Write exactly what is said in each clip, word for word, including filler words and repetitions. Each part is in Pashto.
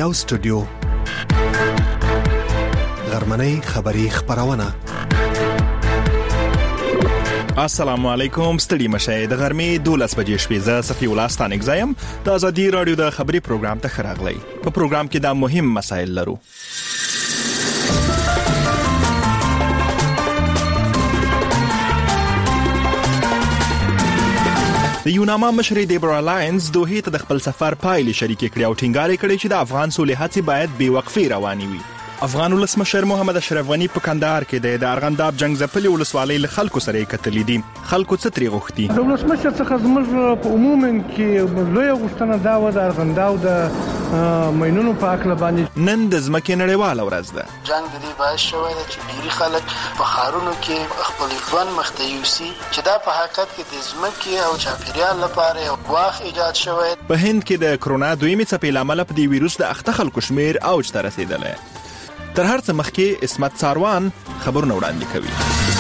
یو سټوډیو غرمنۍ خبری خبرونه. السلام علیکم، ستړي مشه د غرمې دولس بجې شپې. زه صفي الله ستانک زایم د ازادي رادیو د خبري پروګرام ته خراغلی. په پروګرام کې دا مهم مسایل لرو. د یوناما مشر دیبرا لاینز دوه ته د خپل سفر پایلې شریکې کړې او ټینګار کړی چې د افغان سولې هڅې باید بې وقفې روانې وي. افغان ولسمشر محمد اشرف غنی په کندهار کې د ارغنداب جنگ ځپلې ولسوالۍ له خلکو سره کتلې دي. خلکو څه ترې غوښتي؟ د ولسمشر څخه زموږ په عموما کې لوی غوښتنه دا و د ارغنداب د مینونو په اړه باندې. نن د ځمکې نړیواله ورځ ده. جنگ دې باعث شوی دی چې ډیری خلک په ښارونو کې خپل ژوند مخته یوسي، چې دا په حقیقت کې د ځمکې او چاپیریال لپاره یو ګواښ ایجاد شوی. په هند کې د کرونا دویمې څپې له امله په دې ویروس د اخته خلکو شمیر اوج ته رسیدلی. تر هر څه مخکې اسمت ساروان خبرونه وړاندې کوي.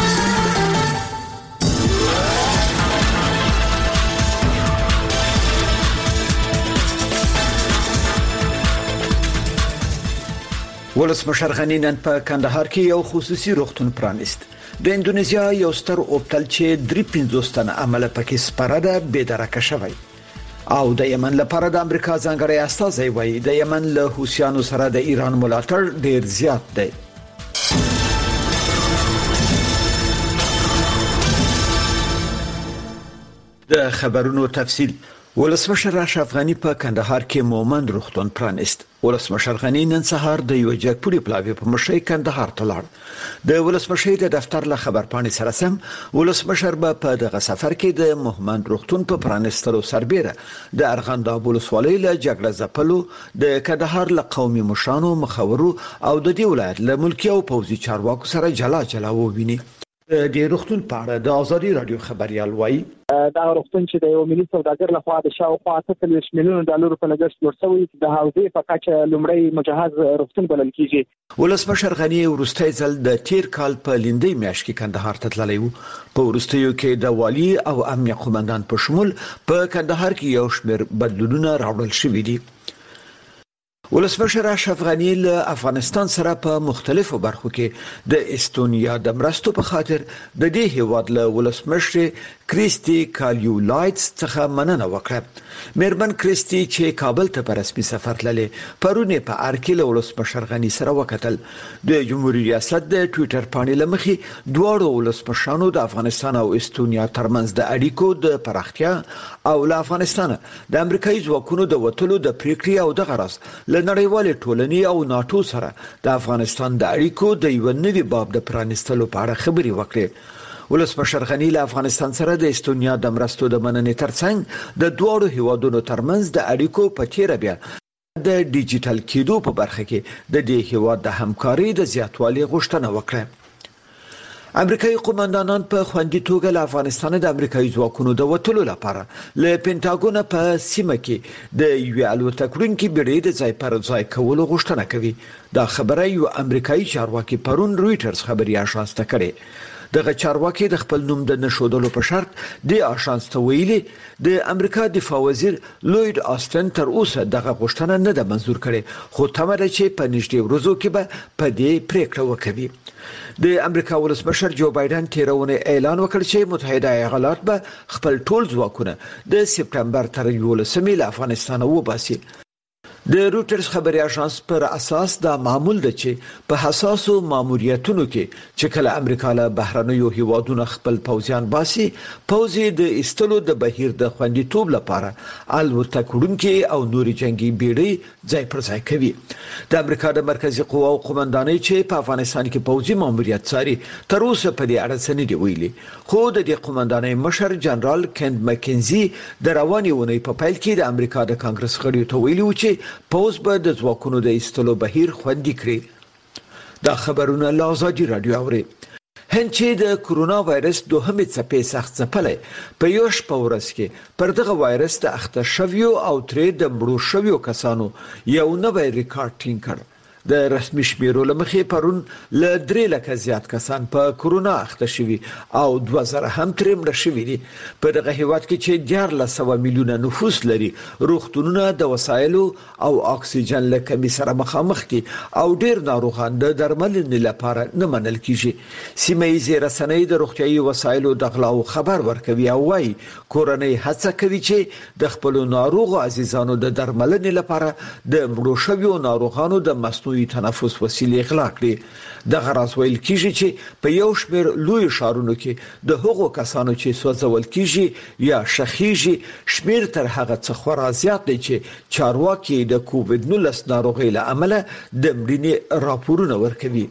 ولسمشر غنی نن په کندهار کې یو خصوصي روغتون پرانیست. د اندونیزیا یو ستر اوبتل چې درې پنځوس تنه عمله پکې سپاره ده بې درکه شوی. او د یمن لپاره د امریکا ځانګړی استازی وایي د یمن له حوثیانو سره د ایران ملاتړ ډیر زیات دی. د خبرونو تفصیل. ولسمشر اشرف غنی په کندهار کې مومند روغتون پرانیست. ولسمشر غنی نن سهار د یو جګپوري پلاوی په مشرۍ کندهار ته لاړ. د ولسمشر د دفتر له خبرپاڼې سره سم ولسمشر به په دغه سفر کې د مومند روغتون په پرانیستلو سربېره د ارغنداب ولسوالۍ له جګړه ځپلو د کندهار له قومي مشرانو مخورو او د دې ولایت له ملکي او پوځي چارواکو سره جلا جلا وویني. د روغتون په اړه د ازادي رادیو خبريال وایي دا روغتون چې د یو ملي سوداګر لخوا د شاوخوا اتلس میلیون ډالر په لګښت جوړ شوی د حوزې په کچه لومړی مجهز روغتون بلل کیږي. ولسمشر غنی وروستي ځل د تیر کال په لیندۍ میاشت کې کندهار ته تللی و. په وروستیو کې د والی او امنیه قومندان په شمول په کندهار کې یو شمېر بدلونونه راوړل شوي دي. ولسمشر اشرف غنی له افغانستان سره په مختلفو برخو کې د استونیا د مرستو په خاطر د دې هیواد له ولسمشر کریسټي کالیولایټس څخه مننه وکړه. مېرمن کریسټي چې کابل ته په رسمي سفر تللې پرونه په ارکیل ولسمشر غنی سره وکتل. د جمهوریت ریاست د ټوئیټر باندې لمخې دواړو ولسمشرانو د افغانستان او استونیا ترمنځ د اړیکو د پراختیا او له افغانستان د امریکایي ځواکونو د وټلو د پریکړې او د غرض نړیوالې ټولنې او ناتو سره د افغانستان د اړیکو د یو نوي باب د پرانیستلو په اړه خبرې وکړې. ولسمشر غنی له افغانستان سره د استونیا د مرستو د مننې ترڅنګ د دوه هیوادونو ترمنځ د اړیکو په تیر بیا د ډیجیټل کېدو په برخه کې د دې هیواد د همکارۍ د زیاتوالي غوښتنه وکړه. امریکایي قومندانان په خوندي توګه له افغانستان د امریکایي ځواکونو د وټلو لپاره له پینټاګون په سیمه کې د یو الوتکړونکو بیړۍ د ځای پر ځای کولو غوښتنه کوي. دا خبره یو امریکایي چارواکي پرون رويټرز خبري اژانس ته کړې. دغه چارواکي د خپل نوم د نشودلو په شرط د اژانس ته ویلي د امریکا دفاع وزیر لوید آستن تر اوسه دغه غوښتنه نه ده منزور کړې، خو تمه ده چې په نږدې ورځو کې به په دې پریکړه وکړي. د امریکا ولسمشر جو بایدن تیرونه اعلان وکړ چې متحده ایالات به خپل ټول ځواکونه د سپتمبر تر یولسمې له افغانستان وباسي. د رويټرز خبري اژانس پر اساس دا معمول ده چې په حساسو ماموریتونو کې چې کله امریکا له بهرنیو هیوادونو خپل پوځیان باسي، پوځي د استلو د بهیر د خوندیتوب لپاره الوتکړونکو او نوري جنگي بیړۍ ځای پر ځای کوي. د امریکا د مرکزی قواو قومندانۍ چې په افغانستان کې پوځي ماموریت ساري تر اوسه په دې اړه څه نه دی ویلي، خو د دې قومندانۍ مشر جنرال کند مکنزي د رواني ونې په پیل کې د امریکا د کانګرس غړیو ته ویلي و چې پوز به د ځواکونو د ایستلو بهیر خوندي کړي. دا خبرونه له ازادي رادیو اوري. هند چې د کرونا وایرس دوهمې څپې سخت ځپلې په یو شپه ورځ کې پر دغه وایرس د اخته شویو او ترې د مړو شویو کسانو یو نوی ریکارډ ټینګ کړ. د رسمي شمیرو لمخې پرون ل درې لکه زیات کسان په کورونا اخته شوي او دوه زره هم ترې مړه شوي دي. په دغه هیواد کې چې دیارلس سوه میلیونه نفوس لري، روغتونونه د وسایلو او اکسیجن له کمۍ سره مخامخ دي او ډېر ناروغان د درملنې لپاره نه منل کیږي. سیمه ییزې رسنۍ د روغتیايي وسایلو د غلاو خبر ورکوي او وايي کورنۍ هڅه کوي چې د خپل ناروغ عزیزانو د درملنې لپاره د مړو شویو ناروغانو د مصنوعي تنفس وسیلې اغلا کړي. د غراس ویل کیږي چې په یو شمېر لوی ښارونو کې د هغو کسانو چې سوځول کیږي یا شخیږي شمېر تر هغه څه خورا زیات دی چې چارواکي د کووډ نولس ناروغۍ له امله د مړینې راپورونه ورکوي.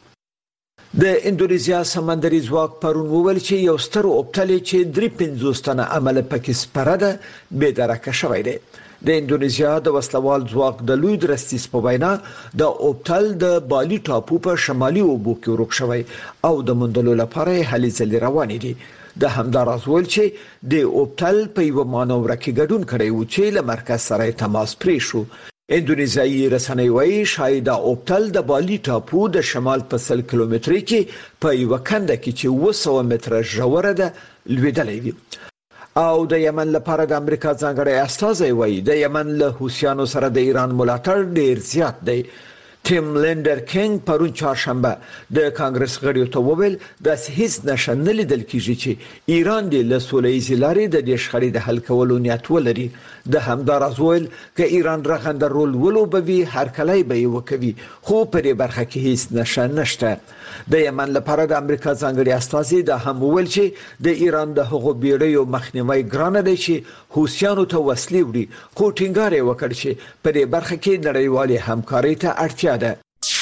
د اندونیزیا سمندري ځواک پرون وویل چې یو ستر اوبتل چې درې پنځوس تنه عمل پکې سپاره ده بې درکه شوی دی. د اندونیزیا د وسلوال ځواک د لوی درستیس په وینا د اوبتل د بالی ټاپو په شمالي اوبو کې ورک شوی او د موندلو لپاره هلي ځلې روانې دي. د همداراز ویل چې د اوبتل په یو مانور کې ګډون کړی و چې له مرکز سره تماس پرې شو. اندونیزیایي رسنۍ وایي شاید اوبتل د بالی ټاپو د شمال په سل کیلومتري کې په یو کنده کې چې اوه سوه متره ژوره ده لویدلې وي. او د یمن لپاره د امریکا ځانګړی استازی وایي د یمن له حوثیانو سره د ایران ملاتړ ډیر زیات دی. ټیم لینډر کینګ پرون چهارشنبه د کانګرس غړیو ته وویل د هیڅ نشه نه لیدل کیږي چې ایران د له سولهییزې لارې د دې شخړې د حل کولو نیت ولري. د همداراز ویل که ایران رغنده رول ولوبوي هر کله به یې وکوي، خو په دې برخه کې هیڅ نشه نشته. د یمن لپاره د امریکا ځانګړي استازي د هم ویل چې د ایران د هغو بیړیو مخنیوي ګرانه دی چې حوثیانو ته وسلې وړي، خو ټینګار یې وکړ چې په دې برخه کې نړیوالې همکارۍ ته اړتیا ده.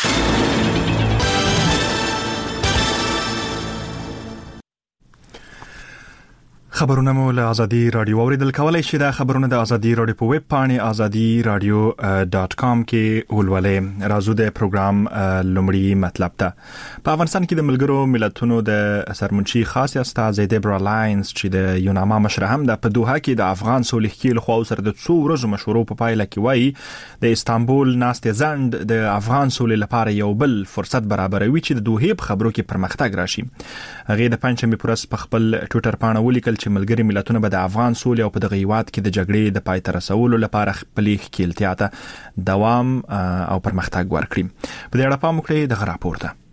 خبرونه مو له ازادي رادیو اوریدل کولای شئ. دا خبرونه د ازادي رادیو په ویب پاڼې ازادي رادیو ډاټ کام کې ولولئ. راځو د پروګرام لومړی مطلب ته. په افغانستان کې د ملګرو ملتونو د سرمنشي خاص استازي دیبرا لاینز چې د یوناما مشر هم د په دوحه کې د افغان صلح کېلو خو سره د څو ورځو مشورو په پایله کې وایي د استانبول ناستې زند د افغان صلح لپاره یو بل فرصت برابروي چې د دوحه په خبرو کې پرمختګ راشي. هغه د پنځمې پورس په خپل ټوئیټر باندې ولیکل چې ملګری ملتونه به د افغان صلح او په دغه هیواد کې د جګړې د پای ته رسولو لپاره خپلې ښکېلتیا ته دوام او پرمختګ ورکړي. په دې اړه پام وکړئ دغه راپور ته.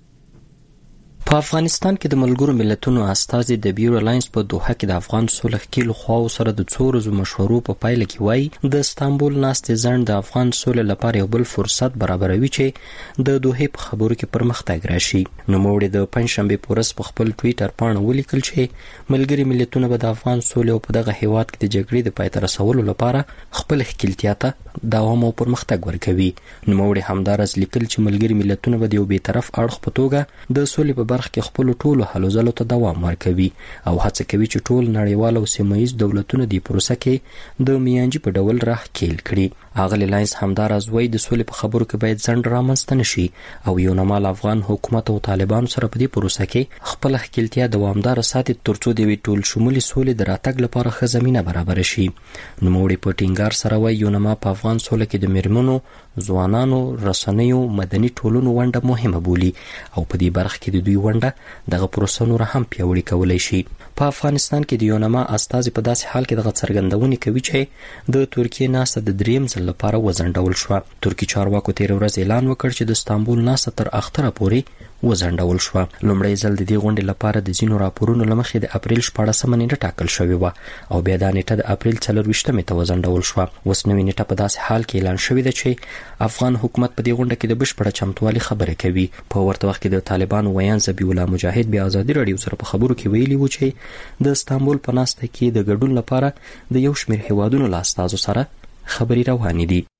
په افغانستان کې د ملګرو ملتونو استازي د بیورو لاینز په دوحه کې د افغان صلح کېلو خواو سره د څو ورځو مشورو په پایله کې وایي د استانبول ناستې ځنډ د افغان صلح لپاره یو بل فرصت برابروي چې د دوحې په خبرو کې پرمختګ راشي. نوموړي د پنځشنبې په ورځ په خپل ټوئیټر باندې ولیکل چې ملګري ملتونه به د افغان صلح او په دغه هیواد کې د جګړې د پای ته رسولو لپاره خپل ښکېلتیا ته دوام او پرمختګ ورکوي. نوموړي همداراز لیکل چې ملګري ملتونه به د یو بیطرف اړخ په توګه د صلح په برخه کې خپل ټولو هلو ځلو ته دوام ورکوي او هڅه کوي چې ټول نړیوال او سیمه‌ییز دولتونه د پروسه کې د میانجي په ډول راخکېل کړي. اغلی لاینز همداراز وایي د صلح په خبرو کې باید ځنډ رامنځته نشي او یو نامال افغان حکومت او طالبانو سره په دې پروسه کې خپل ښکېلتیا دوامدار ساتي ترڅو د وی ټول شمولي صلح د راتګ لپاره ښه زمينه برابر شي. نوموړي په ټینګار سره وایي یو نامه په افغان صلح کې د میرمنو، ځوانانو، رسنیو، مدني ټولنو ونډه مهمه بولي او په دې برخه کې د دوی ونډه دغه پروسه نور هم پیاوړې کولای شي. په افغانستان کې د یوناما استازي په داسې حال کې دغه څرګندونې کوي چې د ترکیې ناسته د دریم ځل لپاره وځنډول شوه. ترکی چارواکو تیر ورځ اعلان وکړ چې د استانبول ناسته تر اختره پورې وځنډول شوه. لومړی ځل د دې غونډې لپاره د ځینو راپورونو له مخې د اپریل شپاړسمه نیټه ټاکل شوې وه او بیا دا نیټه د اپریل څلرویشتمې ته وځنډول شوه. اوس نوې نیټه په داسې حال کې اعلان شوې ده چې افغان حکومت په دې غونډه کې د بشپړه چمتووالي خبرې کوي. په ورته وخت کې د طالبانو ویان ذبیح الله مجاهد بیا ازادي رادیو سره په خبرو کې ویلي و چې د استانبول په ناسته کې د ګډون لپاره د یو شمېر هیوادونو له استازو سره خبرې روانې دي.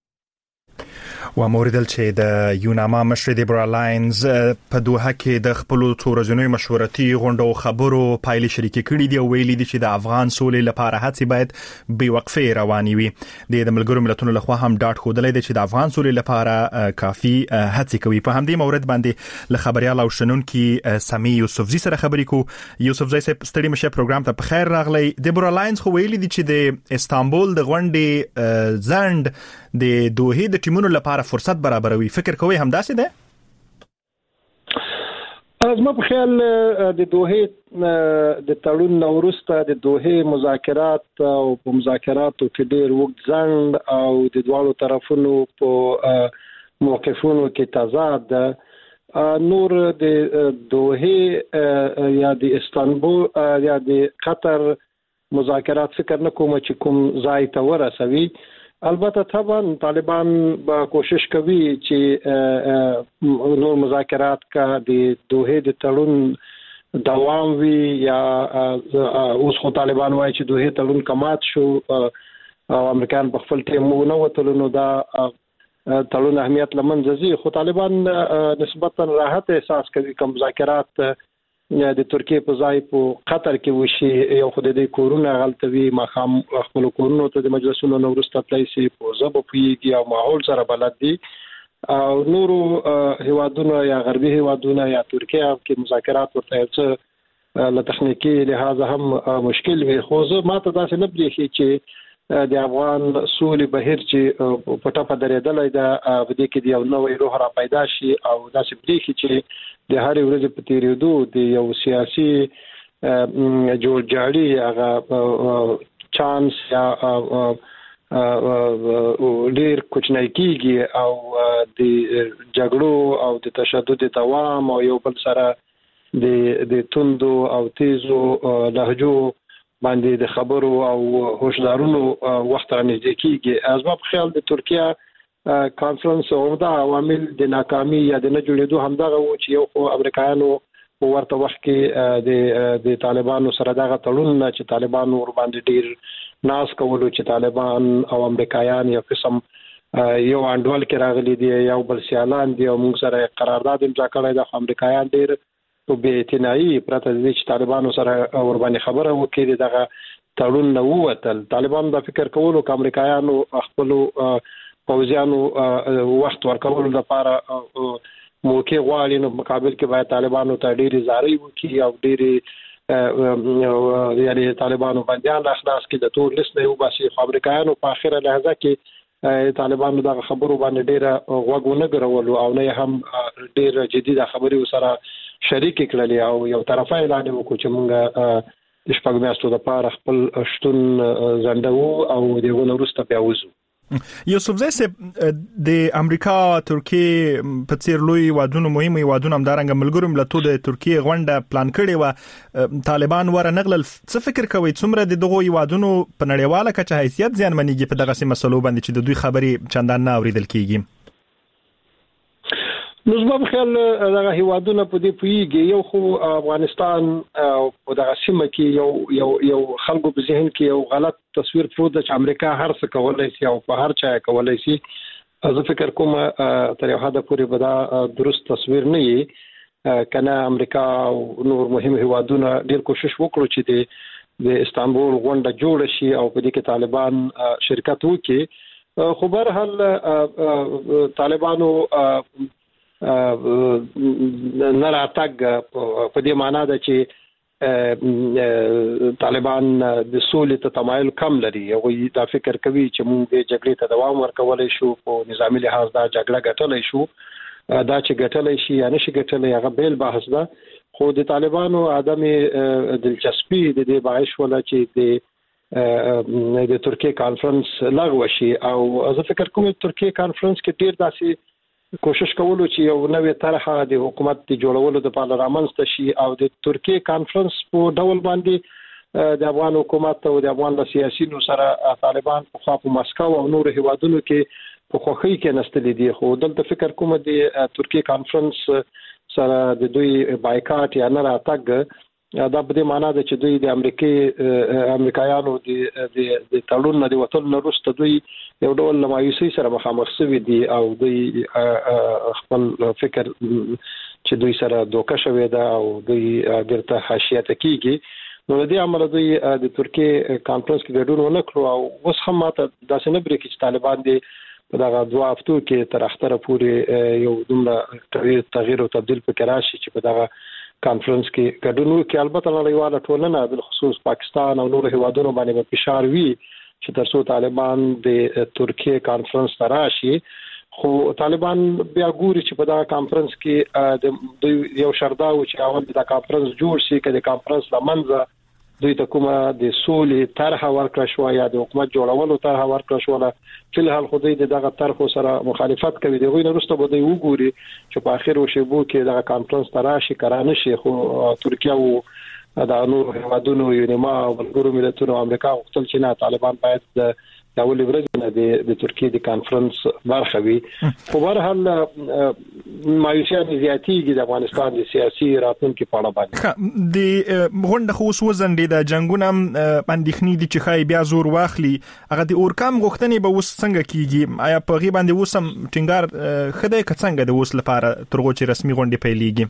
و موردل چې د یوناما مشر دیبرا لاینز په دوحه کې د خپل څو ورځنیو مشورتي غونډو خبرو پایلې شریکې کړې دي او ویلي دي چې د افغان صلح لپاره هڅې باید بې وقفې روانې وي. د ملګرو ملتونو لخوا هم ډاډ ښودلی دی چې د افغان صلح لپاره کافي هڅې کوي. په همدې مورد باندې له خبريال او شنونکي سمي یوسفزي سره خبرې کوو. یوسفزي صاحب ستړي مشه پروګرام ته بخیر راغلی. دیبرا لاینز خو ویلي دي چې د استانبول د غونډې ځنډ د دوحې د ټیمونو لپاره لپاره فرصت برابروي. فکر کوئ همداسې ده؟ زما په خیال د دوحې د تړون نو وروسته د دوحې مذاکرات او په مذاکراتو کې ډېر وخت ځنډ او د دواړو طرفونو په موقفونو کې تضاد ده. نور د دوحې یا د استانبول یا د قطر مذاکرات فکر نه کوم چې کوم ځای ته ورسوي. البته طبعا طالبان با کوشش کوي چې نور مذاکرات کا د دوحې د تړون دوام وي یا اوس خو طالبان وایي چې دوحې تړون کمات شو او امریکایان په خپل ټیم نه وتل نو دا تړون اهمیت لمنځه ځي. خو طالبان نسبتا راحت احساس کوي کوم مذاکرات د ترکیه په ځای په قطر کې وشي یو خو د کورونه غلطوي مخام خپل کورونو ته د مجلسونو نو ورسته پلیسي په زبو پیږي او ماحول سره بلد دي او نورو هیوادونو یا غربي هیوادونو یا ترکیه کې مذاکرات ورته څه له تخنیکی لحاظ هم مشکل وي. خو زه ماته داسې نه بریخي چې د افغان سولې بهیر چې پټه په درېدلې ده په دې کې د یو نوې روح را پیدا شي او داسې بریخي چې د هر ورځې په تیریدو د یو سیاسي جوړجاړي هغه چانس یا ډیر کوچنی کیږي او د جګړو او د تشدد دوام او یو بل سره د د توندو او تیزو لهجو باندې د خبرو او هوښیارونو وخت را نږدې کیږي. از ما په خیال د ترکیه کانفرنس او د عوامل د ناکامي یا د نه جوړېدو همدغه و چې یو خو امریکایانو په ورته وخت کې د د طالبانو سره دغه تړون چې طالبانو ور باندې ډیر ناز کولو چې طالبان او امریکایان یو قسم یو انډول کې راغلي دي یو بل سیالان دي او موږ سره قرارداد امضا کړی د امریکایان ډیر په بیتنایي پرته د چې طالبانو سره ور باندې خبره وکړي دغه تړون نه ووتل. طالبان دا فکر کولو چې امریکایانو خپل پوځیانو وخت ورکولو لپاره موقع غواړي نو مقابل کې باید طالبانو ته ډېری زاري وکړي او ډېری یعنی طالبانو باندې اخلاص کې د ټول لیست نه وباسي. امریکایانو په اخره لحظه کې طالبانو دغه خبرو باندې ډېر غوږ نه ګرولو او نه هم ډېر جدي د خبرې سره شریک کړل او یو طرفه اعلان وکړ چې موږ د شپږ میاشتو لپاره خپل شتون زندو او دغه وروسته بیا وځو. یوسفزی صاحب د امریکا ترکیه په څیر لوی وادونو مهمه وادونو همدارنګ ملګرو ملتونو د ترکیه غونډه پلان کړې و طالبان ور نغلل. څه فکر کوي څومره د دغه وادونو په نړیواله کچه حیثیت ځانمنېږي په دغه مسلو باندې چې د دوی خبرې چندان نه اوریدل کیږي؟ نو زما په خیال دغه هیوادونه په دې پیږي یو خو افغانستان او دغه سیمه کې یو یو یو خلکو په ذهن کې یو غلط تصویر پروت ده چې امریکا هر څه کولای شي او په هر چا کولای شي. زه فکر کوم تر یو حد پورې به دا درست تصویر نه وي. کنه امریکا او نور مهم هیوادونه ډیر کوشش وکړو چې د د استانبول غونډه جوړ شي او په دې کې طالبان شرکت وکړي. خو به هل طالبانو نه راتګ په دې معنی ده چې طالبان د سولې ته تمایل کم لري. هغوی دا فکر کوي چې موږ د جګړې ته دوام ورکولای شو په نظامی لحاظ دا جګړه ګټلای شو دا چې ګټلای شي یا نشي ګټلای هغه بیل بحث ده. خو د طالبانو عدم دلچسپي د دې باعث ولا چې د د ترکیه کانفرنس لغوه شي او زه فکر کوم ترکیه کانفرنس کې ډیر داسې کوشش کولو چې یو نوې طرحه د حکومت د جوړولو لپاره رامنځته شي او د ترکیه کانفرنس په ډول باندې د افغان حکومت او د افغان سیاسيونو سره طالبان په خوا په مسکو او نور هیوادونو کې په خوخي کې نستلې دي. خو دلته فکر کوم د ترکیه کانفرنس سره د دوی بایکاټ یا نه راتګ دا په دې معنی ده چې دوی د امریکای امریکایانو د د تړون نه د وټل نه وروسته دوی یو ډول مایوسي سره مخامخ شوي دي او دوی خپل فکر چې دوی سره دوکه شوی ده او دوی ګرته حاشیه ته کیږي. نو د دې عمل دوی د ترکیه کانفرنس کې ګډون ونه کړو او اوس هم ماته داسې نه برېږي چې طالبان دي په دغه دوه هفتو کې تر اختره پورې یو دومره تغییر او تبديل پکې راشي چې په دغه کانفرنس کې ګډون وکړي. البته نړیواله ټولنه بالخصوص پاکستان او نور هیوادونو باندې فشار وی چې ترڅو طالبان د ترکیه کانفرنس ته راشي. خو طالبان بیا ګوري چې په دا کانفرنس کې د یو شرداو چې اول دا کانفرنس جوړ شي کله کانفرنس لمنځه دوی ته کومه د سولې طرح ورکړه شو یا د حکومت جوړولو طرح ورکړه شو له فل حال خو دوی دغه طرح سره مخالفت کوي دغه نه وروسته به دوی وګوري چې په اخر وشبو کې دغه کانفرنس تراشي کرانه شي خو ترکیه او د نور هیوادونو یونیما او ګورو ملتونو امریکا غوښتل چې نه طالبان باید د اول ورځ نه د ترکیه د کانفرنس برخه وي خو بهر حال مایوسیا زیاتیږي د افغانستان د سیاسي راتلونکو په اړه باندې د غونډه خو وسوځندې د جنگونو اندېښنې دي چې خای بیا زور واخلي هغه د اورکام غوښتنې به وس څنګه کیږي آیا په غي باندې وسم ټینګار خدای کڅنګ د وس لپاره ترغو چې رسمي غونډه پیلېږي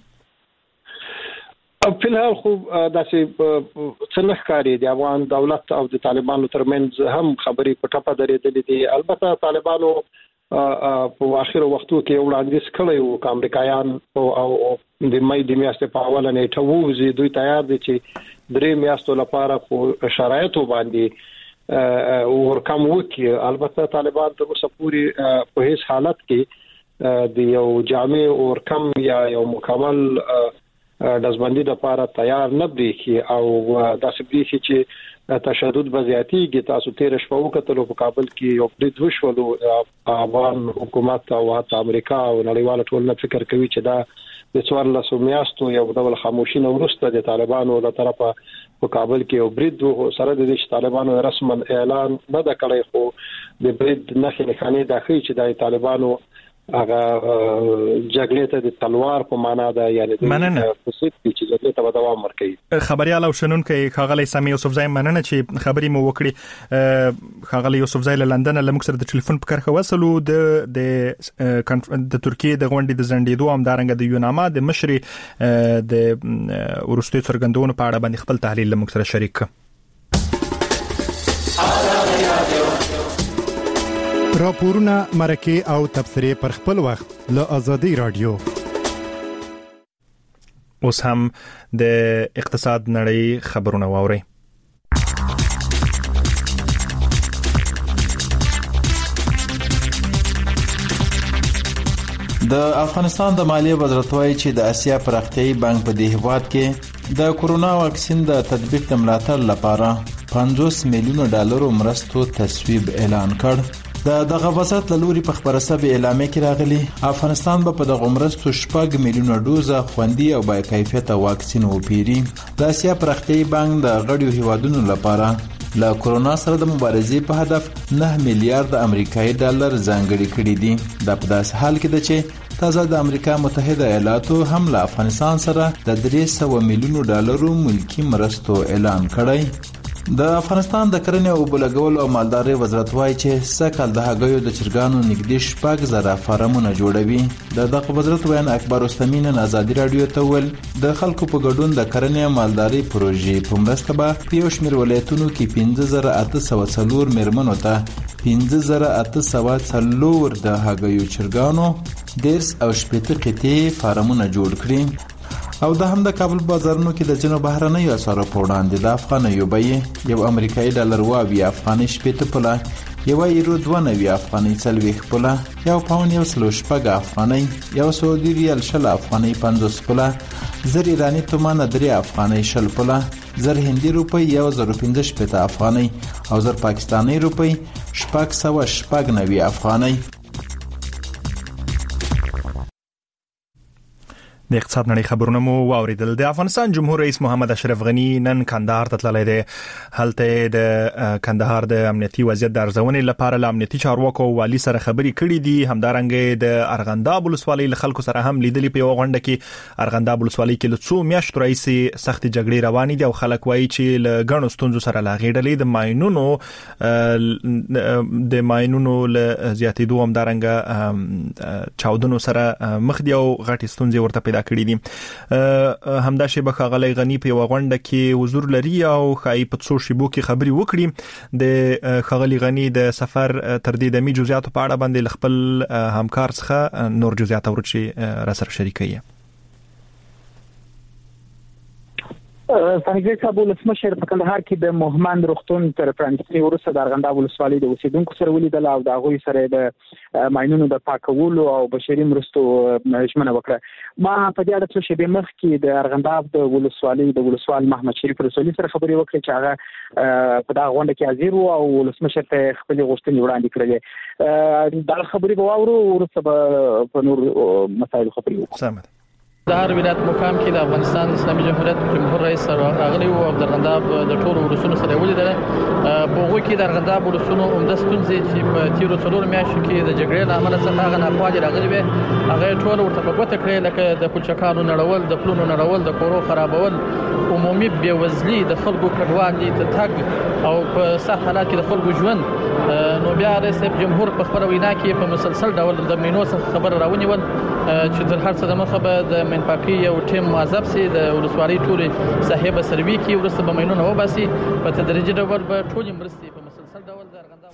په الحال خو داسې څنګه ښکاري د افغان دولت او د طالبانو ترمنځ هم خبرې په ټپه درېدلې دي البته طالبانو په اخر وختو کې وړاندیز کړی او امریکایان او د مې د میاشتې په اوله نیټه ووزي دوی تیار دي چې درې میاشتو لپاره په شرایطو باندې ورکم وکړي البته طالبان تر اوسه پورې په هیڅ حالت کې د یو جامع ورکم یا یو مکمل دزبندي د لپاره تیار نه بریخي او داسې بریخي چې تشدد بزیاتیږي تاسو تیر شپه وکړو په کابل کې یو برید وشولو افغان حکومت او حتی امریکا او نړیوال ټولنه فکر کوي چې دا د څوارلس میاشتو یو ډول خاموشي نه وروسته د طالبانو له طرفه په کابل کې یو برید سره د طالبانو رسما اعلان نه دا کړی خو د برید نه خنې داخلي چې د طالبانو هغه جګړې ته د تلوار په معنا ده یعنی د فساد چې جګړې ته دوام ورکړي خبريال او شنونکو خاغلی سامي یوسفزای مننه چې خبري مو وکړي خاغلی یوسفزای له لندن له مکسر د ټلیفون په کرخه وصلو د د د ترکیه د غونډې د زندېدو هم دارنګ د یوناما د مشري د ورستي څرګندونو په اړه باندې خپل تحلیل له مکسر شریک راپورونه مرکه او تبصره پر خپل وخت له آزادي رادیو. اوس هم د اقتصاد نړۍ خبرونه واوري. د افغانستان د مالیې وزارت وايي چې د اسیا پراختیایي بانک په دې هیواد کې د کورونا واکسین د تطبیق د ملاتړ لپاره پنځوس میلیون ډالر مرستو تصویب اعلان کړ. د دغه وزارت له لوري په خبره سبي اعلامیه کې راغلي افغانستان به په دغه مرستو شپږ میلیون ډوزه خوندي او با کیفیته واکسین وپیري. د اسیا پراختیایي بانک د غړیو هیوادونو لپاره له کورونا سره د مبارزې په هدف نه میلیارډ امریکایي ډالر ځانګړي کړي دي. دا په داسې حال کې ده چې تازه د امریکا متحده ایالاتو هم له افغانستان سره د درې سوه میلیون ډالرو ملکی مرستو اعلان کړی. د افغانستان د کرنې او بلګول او مالداري وزارت وايي چې سکهال د هګیو د چرګانو نږدې شپږ زره فارمونه جوړوي. د دغه وزارت ویان اکبر رستمین آزادي رادیو ته ول د خلکو په ګډون د کرنې او مالداري پروژې په مرسته به په یو شمېر ولایتونو کې پنځه زره اته سوه څلور میرمنو ته پنځه زره اته سوه څلور د هګیو چرګانو دیرس او شپېته قطعې فارمونه جوړ کړي. او د هم د کابل بازارونو کې د جنوب بهرنیو اسعارو په وړاندې د افغانیو بیې یو امریکایي ډالر واوي افغاني شپېته پوله یو یورو دوه نوي افغاني څلوېښت پوله یو پاوند یو سلو شپږ افغاني یو سعودي ریال شل افغاني پنځوس پوله زر ایراني تومان درې افغاني شل پوله زر هندي روپۍ یو زر پنځه شپېته افغاني او زر پاکستاني روپۍ شپږ سوه شپږ نوي افغاني. د اقتصاد نړۍ خبرونه مو واوریدل. د افغانستان جمهور رئیس محمد اشرف غنی نن کندهار ته تللی دی. هلته د کندهار د امنیتي وضعیت د ارزونې لپاره له امنیتي چارواکو والی سره خبرې کړې دي. همدارنګه د ارغنداب ولسوالۍ له خلکو سره هم لیدلې په یو غونډه کې. ارغنداب ولسوالۍ کې له څو میاشتو راهیسې سختې جګړې روانې دي او خلک وایي چې له ګڼو ستونزو سره لاغېدلې د ماینونو د ماینونو له زیاتېدو همدارنګه چاودنو سره مخ دي او غټې ستونزې ورته پیدا کړی دي. همدا شی به خغلی غنی په وغونډه کې حضور لري او خای په څو شیبو کې خبري وکړي. د خغلی غنی د سفر تر دې د می جزئیات په اړه باندې خپل همکار څخه نور جزئیات ورچی را سره شریکي. څنګه صاحب ولسمشر په کندهار کې د محمد روغتون تر پرانیستي وروسته د ارغنداب ولسوالۍ د اوسیدونکو سره ولیدل او د هغوی سره د ماینونو د پاکولو او بشري مرستو ژمنه وکړه. ما په دې اړه څه شی مخکې د ارغنداب د ولسوالۍ د ولسوال محمد شریف رسولي سره خبرې وکړې چې هغه په دا غونډه کې حاضر وو او ولسمشر ته خپل غوښتنې وړاندې کړې. دا خبرې به واورو وروسته په نور مسایلو خبرې وکړو. د هر ولایت مقام کې د افغانستان اسلامي جمهوریت جمهور رئیس راغلی او د ارغنداب د ټولو ولسونو سره ولیدل. په هغه کې د ارغنداب ولسونو عمده ستونزې چې په تیرو څلور میاشتو کې د جګړې له امله څخه هغه ناخوالې راغلي وي هغه ټول ورته په ګوته کړې، لکه د پلچکانو نړول، د پلونو نړول، د کورو خرابول، عمومي بېوزلي، د خلکو کډوالي ته تګ او په سخت حالات کې د خلکو ژوند. نو بیا رئیس جمهور په خبره وینا کې په مسلسل ډول د مینو څخه خبر راونیول چې تر هر څه د مخه به د منپاکي یو ټیم معذب سي د ولسوالۍ ټولې صاحب سروي کې ورسته به مینونه وباسي په تدریجي ډول به ټولې مرستې په مسلسل ډول د ارغنداب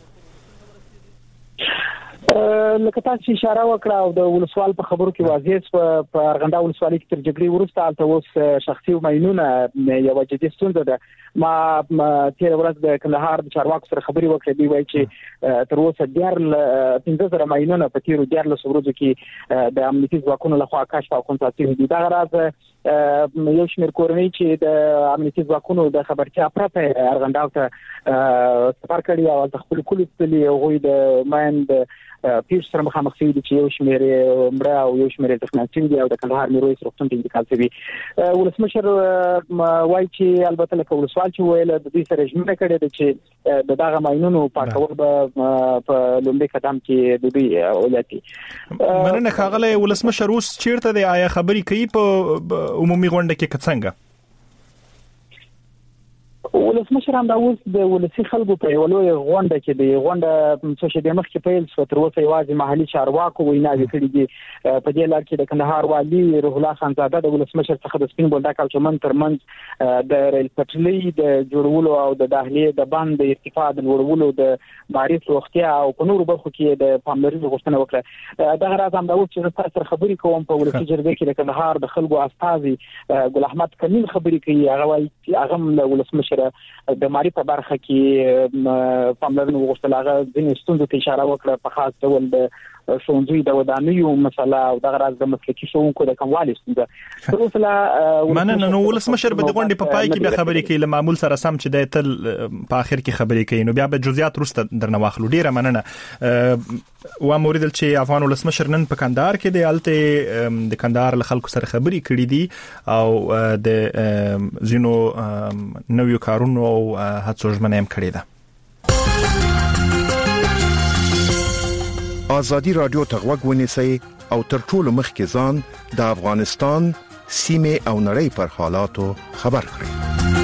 لکه تاسو اشاره وکړه او د ولسوال په خبرو کې واضح په ارغنداب ولسوالۍ کې تر جګړې وروسته البته اوس شخصي ماینونه یو جدي ستونزه ده. ما تیر ورځ د کندهار د چارواکو سره خبرې وکړې، دی وایي چې تر اوسه ډیر پنځه زره ماینونه په تیرو ډیرلسو ورځو کې د امنیتي ځواکونو لخوا کشف او کنټرول شوي دي. دا راز یو شمېر کورنۍ چې د امنیتي ځواکونو د خبرتیا پرته ارغنداب ته سفر کړي او د خپل کلي تللي هغوی د ماین د پیښ سره مخامخ شوي دي چې یو شمېر مړه او یو شمېر زخمیان شوي دي او د کندهار میرویس روغتون ته انتقال شوي. ولسمشر وایي چې البته لکه ولسوال چې ویل د دوی سره ژمنه کړې ده چې د دغه ماینونو پاکول به په لومړي قدم کې د دوی ولایتي. مننه ښاغلی ولسمشر. اوس چیرته دی؟ آیا خبرې کوي په عمومي غونډه کې څنګه؟ ولسمشر هم دا اوس د ولسي خلکو په یو لوی غونډه کې دی غونډه څه شي د مخکې پیل شو، تر اوسه یوازې محلي چارواکو ویناوې کړې دي. په دې لار کې د کندهار والي روح الله خانزاده د ولسمشر څخه د سپین بولدک او چمن ترمنځ د ریل پټلۍ د جوړولو او د داخلي د بند د ارتفاع د لوړولو د معرف روغتیا او په نورو برخو کې د پاملرنې غوښتنه وکړه. دغه راز هم دا اوس چې تاسو سره خبرې کوم په ولسي جرګه کې د کندهار د خلکو استازي ګل احمد کمیل خبرې کوي. هغه وايي هغه له ولسمشر د ماري په برخه کې پاملرنه وغوښتل. هغه ځینې ستونزو ته اشاره وکړه، په خاص ډول د ښوونځي د ودانیو مسله او دغه راز د مسلکي ښوونکو د کموالي ستونزه. تر اوسه لا مننه. نو ولسمشر به د غونډې په پای کې بیا خبرې کوي له معمول سره سم چې د تل په اخر کې خبرې کوي، نو بیا به جزئیات وروسته درنه واخلو. ډیره مننه. و موریدل چې افغان ولسمشر نن په کندهار کې د الته د کندهار له خلکو سره خبرې کړې دي او د زینو نویو کارونو او هڅو ژمنه هم کړې ده. آزادی رادیو ته غوږ ونیسئ او تر ټولو مخکې ځان د افغانستان سیمه او نړۍ پر حالاتو خبر کړئ.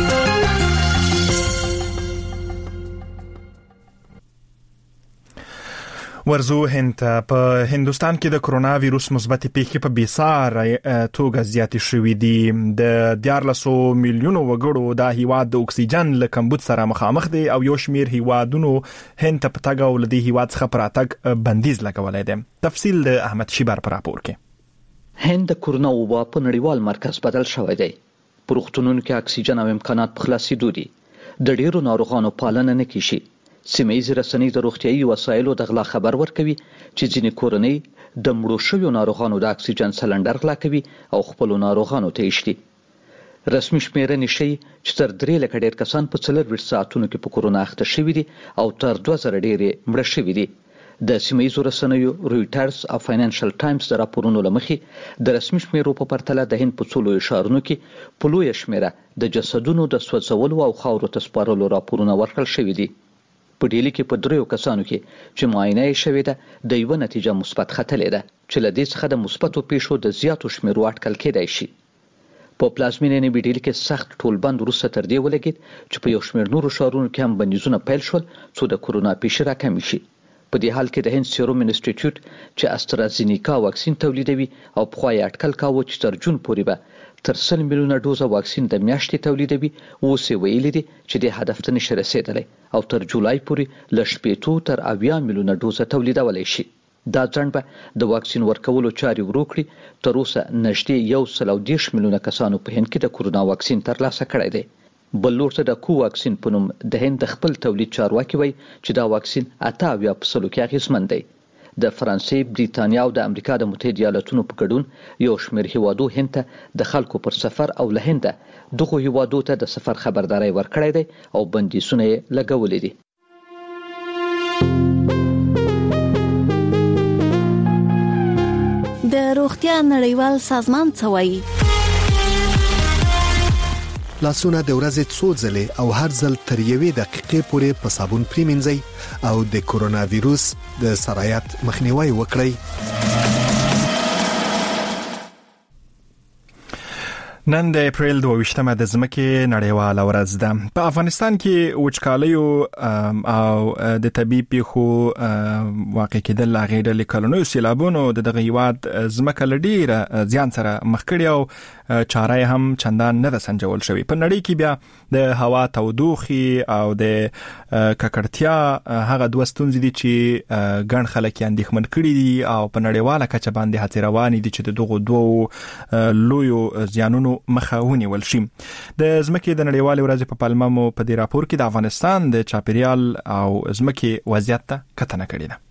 ورزو هند په هندستان کې د کرونا وایروس مثبت پیښې په بیسار توګه زیاتې شوې دي. د دیارلسو میلیونو وګړو د هیواد د اکسیجن له کمبود سره مخامخ دي او یو شمیر هیوادونو هند ته پتاګ او لدی هیواد څخه پراتګ بندیز لګولای دي. تفصیل د احمد شیبر پر راپور کې. هند د کرونا وبا په نړیوال مرکز بدل شوی دی. په روغتونونو کې اکسیجن او امکانات په خلاصېدو دي. د ډیرو ناروغانو پالنه نه کیږي. سیمه‌ییزې رسنۍ د روغتیايي وسایلو د غلا خبر ورکوي چې ځینې کورنۍ د مړو شویو ناروغانو د اکسیجن سلنډر غلا کوي او خپل ناروغانو ته یې شتي. رسمي شمیرنې ښیي چې تر درې لکه ډیر کسان په څلورویشت ساعتونو کې په کرونا اخته شوي دي او تر دوه زره ډېرې مړه شوي دي. د سیمه‌ییزو رسنیو رویټرز او فاینانشل ټایمز د راپورونو له مخې د رسمي شمیرو په پرتله د هند په څو لویو ښارونو کې په لویه شمیره د جسدونو د سوځولو او خاورو ته سپارلو راپورونه ورکړل شوي دي. په ډیلی کې په دریو کسانو کې چې معاینه یې شوې ده د یوه نتیجه مثبت ختلې ده چې له دې څخه د مثبتو پیښو د زیاتو شمیرو اټکل کېدای شي. په پلازمینې نیوي ډیلی کې سخت ټولبند وروسته تر دې ولګېد چې په یو شمېر نورو ښارونو کې هم بندیزونه پیل شول څو د کرونا پیښې راکمې شي. په دې حال کې د هند سیروم انسټیټیوټ چې استرازینیکا واکسین تولیدوي او پخوا یې اټکل کاوه چې تر جون پورې به تر سل میلیونه ډوزه واکسین د میاشتې تولیدوي، اوس یې ویلي دي چې دې هدف ته نشي رسېدلی او تر جولای پورې له شپېتو تر اویا میلیونه ډوزه تولیدولی شي. دا ځنډ به د واکسین ورکولو چارې ورو کړي. تر اوسه نږدې یو سل او دېرش میلیونه کسانو په هند کې د کورونا واکسین ترلاسه کړی دی. بل لور ته د کو واکسین په نوم د هند د خپل تولید چارواکي وایي چې دا واکسین اته اویا په سلو کې اغېزمن دی. د فرانسې، بریتانیا او د امریکا د متحده ایالاتونو په ګډون یو شمېر هیوادو هند ته د خلکو پر سفر او له هنده دغو هیوادو ته د سفر خبرداری ورکړی دی او بندیزونه یې لګولي دي. د روغتیا نړیوال سازمان څه وایي؟ لاسونه د ورځې څو ځلې او هر ځل تر یوې دقیقې پورې په صابون پریمنځئ او د کورونا ویروس د سرایت مخنیوي وکړئ. نن د اپریل دوه ویشتمه د ځمکې نړیواله ورځ ده. په افغانستان کې وچکالیو او د طبي پیښو واقع کېدل لاغې ډلې کلونو سیلابونو د دغه هیواد ځمکه له ډېره زیان سره مخ کړې او چاره هم چندان نه ده سنجول شوې. په نړۍ کې بیا د هوا تودوخې او د ککړتیا هغه دوه ستونزې دي چې ګڼ خلک یې اندېښمن کړي دي او په نړیواله کچه باندې هڅې روانې دي چې د دغو دوو لویو زیانونو مخه ونیول شي. د ځمکې د نړیوالې ورځې په پلمه مو په دې راپور کې د افغانستان د چاپیریال او ځمکې وضعیت ته کتنه کړې ده.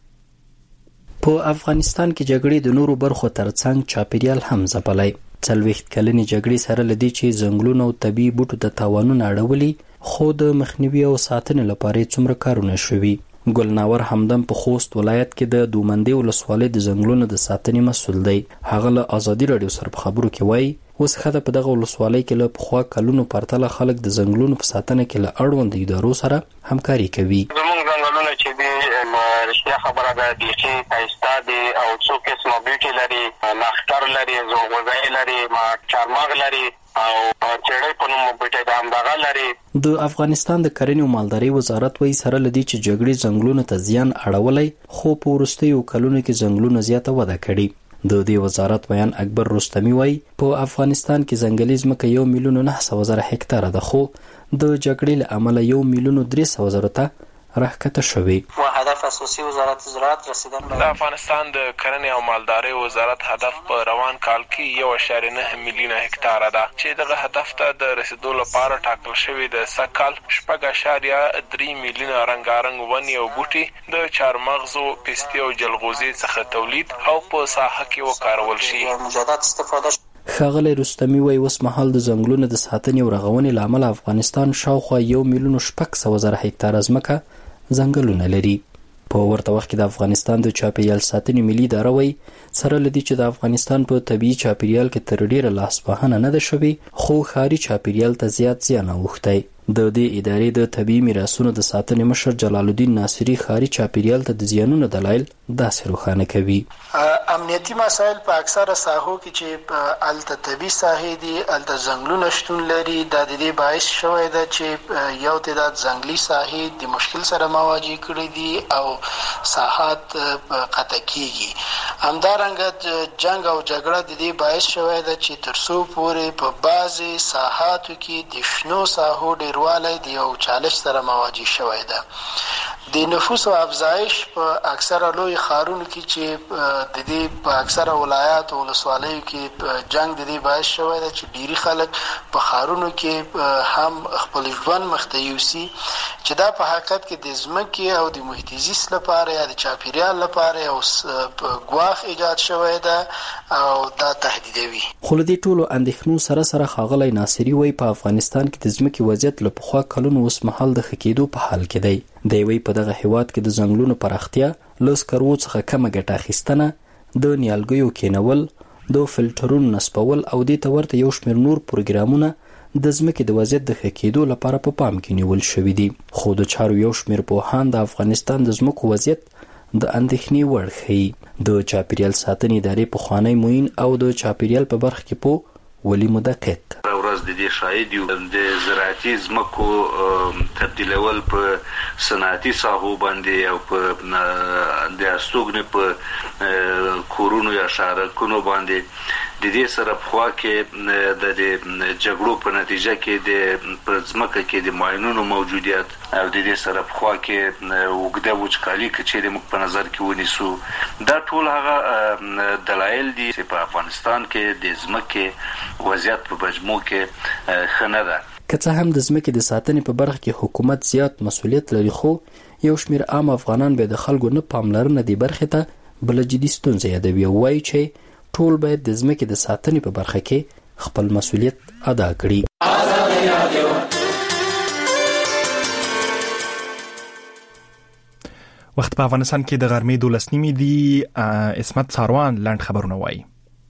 په افغانستان کې جګړې د نورو برخو ترڅنګ چاپیریال هم ځپلی. څلوېښت کلنې جګړې سره لدی چې ځنګلونه او طبیعي بوټو د تاوانونه اړولي، خو د مخنیوي او ساتنې لپاره څومره کارونه شوي. ګلناور همدم په خوست ولایت کې د دومندې ولسوالۍ د ځنګلونو د ساتنې مسؤل دی. هغه له ازادي راډیو سره په خبرو کې وایي اوس ښه ده په دغه ولسوالۍ کې له پخوا کلونو پرتله خلک د ځنګلونو په ساتنه کې له اړوندو ادارو سره همکاري کوي. زموږ ځنګلونه چې دي رښتیا خبره ده بیخي ښایسته دي او څو قسمه بوټي لري، نښتر لري، زوغوزۍ لري، چارمغز لري او چړې په نوم بوټي د همدغه لري. د افغانستان د کرنې او مالدارۍ وزارت وایي سره لدی چې جګړې ځنګلونو ته زیان اړولی، خو په وروستیو کلونو کې ځنګلونه زیاته وده کړې. د دې وزارت بیان اکبر رستمی وایي په افغانستان کې ځنګلي ځمکه یو میلیون نه سوه زره هکتاره ده، خو د جګړې له امله یو میلیون درې سوه زره ته راښکته شوې. و هدف اساسي وزارت زراعت رسیدن د افغانستان د کرنې او مالدارۍ وزارت هدف په روان کال کې یو اعشاریه نه میلیونه هکتاره ده چې دغه هدف ته د رسیدو لپاره ټاکل شوی د سږکال شپږ اعشاریه درې میلیونه رنګارنګ ونې او بوټي د چارمغزو، پستې او جلغوزي څخه تولید او په ساحه کې وکارول شي. مجدد استفاده ښاغلی رستمی وایي اوس مهال د ځنګلونو د ساتنې او رغونې له امله افغانستان شاوخوا یو میلیون شپږ سوه زره هکتاره ځمکه ځنګلونه لري. په ورته وخت کې د افغانستان د چاپیریال ساتنې ملي اداره وایي سره لدی چې د افغانستان په طبیعي چاپیریال کې تر ډیره لاسوهنه نه ده شوې، خو ښاري چاپیریال ته زیات زیان اوښتی. د دې ادارې د طبیعي میراثونو د ساتنې مشر جلال الدین ناصري ښاري چاپیریال ته د زیانونو دلایل داسې روښانه کوي. امنیتي مسایل په اکثره ساحو کې چې الته طبي ساحې دي، الته ځنګلونه شتون لري، دا د دې باعث شوی ده چې یو تعداد ځنګلي ساحې د مشکل سره مواجه کړي دي او ساحات قطع کیږي. همدارنګه جنگ او جګړه د دې باعث شوی ده چې تر څو پورې په بعضي ساحاتو کې د شنو ساحو ډیروالی د یو چالش سره مواجه شوی ده. د نفوس او افزایش په اکثره لوی ښارونو کې چې د دې په اکثره ولایات او ولسوالیو کې جنگ د دې باعث شوی ده چې ډیری خلک په ښارونو کې هم خپل ژوند مخ ته یوسي، چې دا په حقیقت کې د ځمکې او د محیط زیست لپاره یا د چاپیریال لپاره یو ګواښ ایجاد شوی ده او دا تهدیدوي. خو له دې ټولو اندېښنو سره سره ښاغلی ناصري وایي په افغانستان کې د ځمکې وضعیت له پخوا کلونو اوس مهال د ښه کېدو په حال کې دی. دی وایي په دغه هیواد کې د ځنګلونو پراختیا، له سکرو څخه کمه ګټه اخیستنه، د نیالګیو کینول، د فلټرونو نصبول او دې ته ورته یو شمېر نور پروګرامونه د ځمکې د وضعیت د ښه کېدو لپاره په پام کې نیول شوي دي. خو د چارو یو شمېر پوهان د افغانستان د ځمکو وضعیت د اندېښنې وړ ښیي. د چاپیریال ساتنې ادارې پخوانی معین او د چاپیریال په برخه کې پوه ولی مدقق ورځ د دې شاهد یو د زراعتي ځمکو تبدیلول په صنعتي ساحو باندې او په د استوګنې په کورونو یا شارکونو باندې د دې سره په خوا کې د جګړو په نتیجه کې د پرځمکه کې د ماینونو موجودیت او د دې سره په خوا کې وګړه وچکالي چې موږ په نظر کې ونیسو دا ټول هغه دلایل دي چې په افغانستان کې د ځمکې وضعیت په مجموع کې خنه ده. که څه هم د ځمکې د ساتنې په برخه کې حکومت زیات مسؤلیت لري خو یو شمېر عام افغانان به د خلکو نه پاملرنه دې برخې ته بل جدي ستونزه یادوي او وایي چې ټول باید د ځمکې د ساتنې په برخه کې خپل مسؤلیت ادا کړي. وخت په افغانستان کې د غرمې دولس نیمې دی. اسمت ساروان لاند خبرونه وایي.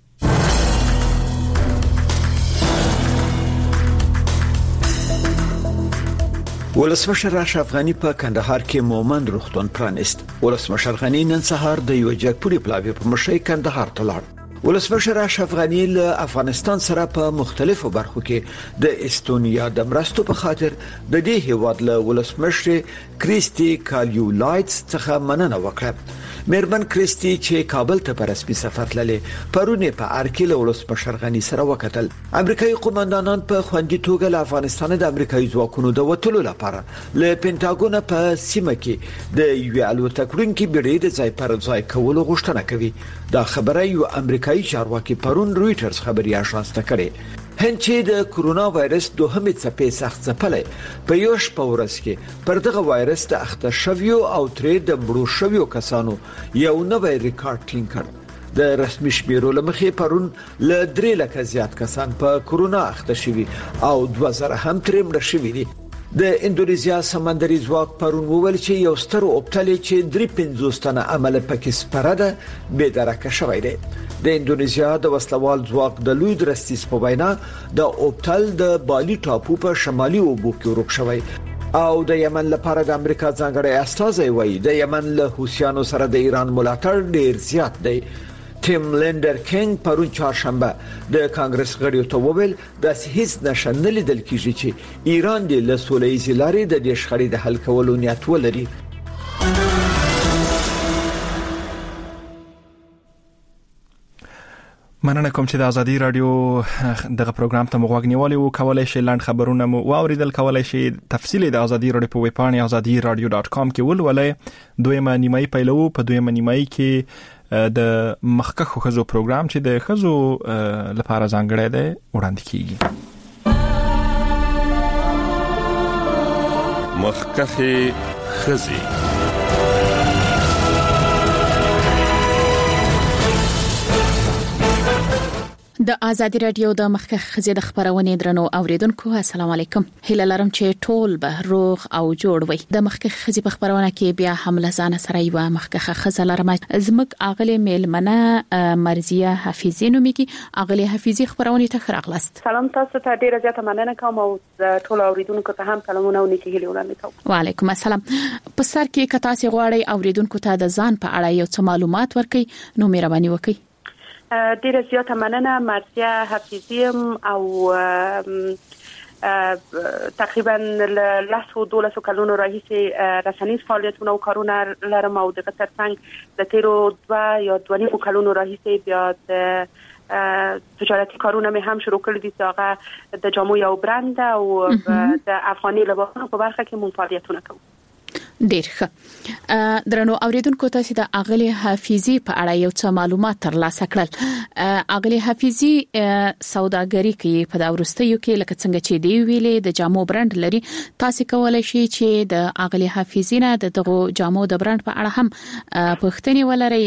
ولسمشر اشرف غنی په کندهار کې مومند روغتون پرانیست. ولسمشر غنی نن سهار د یو جګپوري پلاوی په مشرۍ کندهار ته لاړ. ولسمشر اشرف غنی له افغانستان سره په مختلفو برخو کې د استونیا د مرستو په خاطر د دې هیواد له ولسمشر کریسټي کالیولایټس څخه مننه وکړه. میرمن کریسټي چې کابل ته په رسمي سفر تللې پرونه په ارکیل ولسمشر غنی سره وکتل. امریکایي قومندانان په خوندي توګه له افغانستان د امریکایي ځواکونو د وټلو لپاره له پینټاګون په سیمه کې د یو الوتکړونکو بیړۍ د ځای پر ځای کولو غوښتنه کوي. دا خبره یو امریکایي چارواکي پرون رويټرز خبري اژانس ته کړې. هند چې د کورونا وایرس دوهمې څپې سخت ځپلې په یو شپه ورځ کې پر دغه وایرس د اخته شویو او ترې د مړو شویو کسانو یو نوی ریکارډ ټینګ کړ. د رسمي شمیرو لمخې پرون ل درې لک زیات کسان په کورونا اخته شوي او دوه زره هم ترې مړ شوي دي. د اندونیزیا سمندري ځواک پرون وویل چې یو ستر اوبتل چې درې پنځوس تنه عمل پکې سپاره ده به درکه شوی دی. د اندونیزیا د وسلوال ځواک د لوی درستیس په وینا د اوبتل د بالی ټاپو په شمالي اوبو کې ورک شوی او د یمن لپاره د امریکا ځانګړی استازی وایي د یمن له حوثیانو سره د ایران ملاتړ ډیر زیات دی. ټیم لینډر کینګ پرون چهارشنبه د کانګرس غړیو ته وویل د هیڅ نشان نه لیدل کیږي چې ایران د لسولې زلاري د دې شخړې د حل کولو نیت ولري. مننه کوم چې د ازادي رادیو دغه پروګرام ته مغوږ نیولې وو. کولای شئ لاند خبرونه مو واوریدل، کولای شئ تفصیل د ازادي رادیو په ویب پاڼه ازادي رادیو ډاټ کام کې ولولئ. دویمه نیمایي پیلو په دویمه نیمایي کې د مخکخو خزو پروګرام چې د خزو لپاره ځانګړی دی وړاندې کیږي. مخکخه خزي د ازادي رادیو د مخکخ خزي د خبرونې درنو اوریدونکو السلام علیکم. هیله لرم چې ټول به روغ او جوړ وي. د مخکخ خزي په خبرونه کې بیا حمله ځان سره یو مخکخه خزه لرم. زمک اغلی میلمنه مرزیه حفیظی نوميږي. اغلی حفیظی خبرونه ته خراغلاست. سلام تاسو ته ډیره زیاته مننه کوم او ټول اوریدونکو ته هم سلامونه او نیکی هیله وړاندې کوم. وعلیکم السلام. په سر کې کتا سي غواړي اوریدونکو ته د ځان په اړه یو څه معلومات ورکړي نو مهرباني وکړئ. ډیره زیاته مننه. مرزیه حفیظیم او تقریبا لس و دولس کلونو راهیسې رسنیز فعالیتونه او کارونه لرم او د ترڅنګ د تیرو دوه یا دوه نیم کلونو راهیسې بیا د تجارتي کارونه مې هم شروع کړی دي چې هغه د جامو یو برند او د افغاني لباسونو په برخه کې مونږ فعالیتونه کوو. ډیر ښه. درنو اوریدونکو تاسو د اغلی حفیظی په اړه یو څه معلومات ترلاسه کړل. اغلی حفیظی سوداګری کوي په دا ورستیو کې لکه څنګه چې دی ویلې د جامو برند لري. تاسو کولای شئ چې د اغلی حفیظی نه دغه جامو د برند په اړه هم پوښتنه ولرئ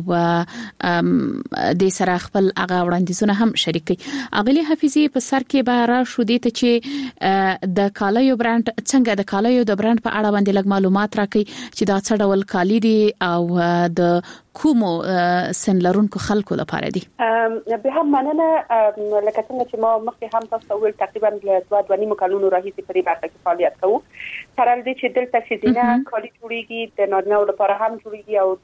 او د سره خپل هغه وړاندیزونه هم شریک کړئ. اغلی حفیظی په سر کې به را شو دي ته چې د کالیو برند څنګه د کالیو د برند په اړه باندې لږ معلومات راکړي چې دا څه ډول کالی دي او د کومو سنلرونکو خلکو لپاره دي. به هم مننه. لکه څنګه چې ما مخکې هم تاسو ویل تقریبا دوه دوه نیم کلونو راهیسې په دې برخه کې فعالیت کوو. تر دې چې دلته فزینه کالی جوړیږي د نارینه لپاره هم جوړیږي او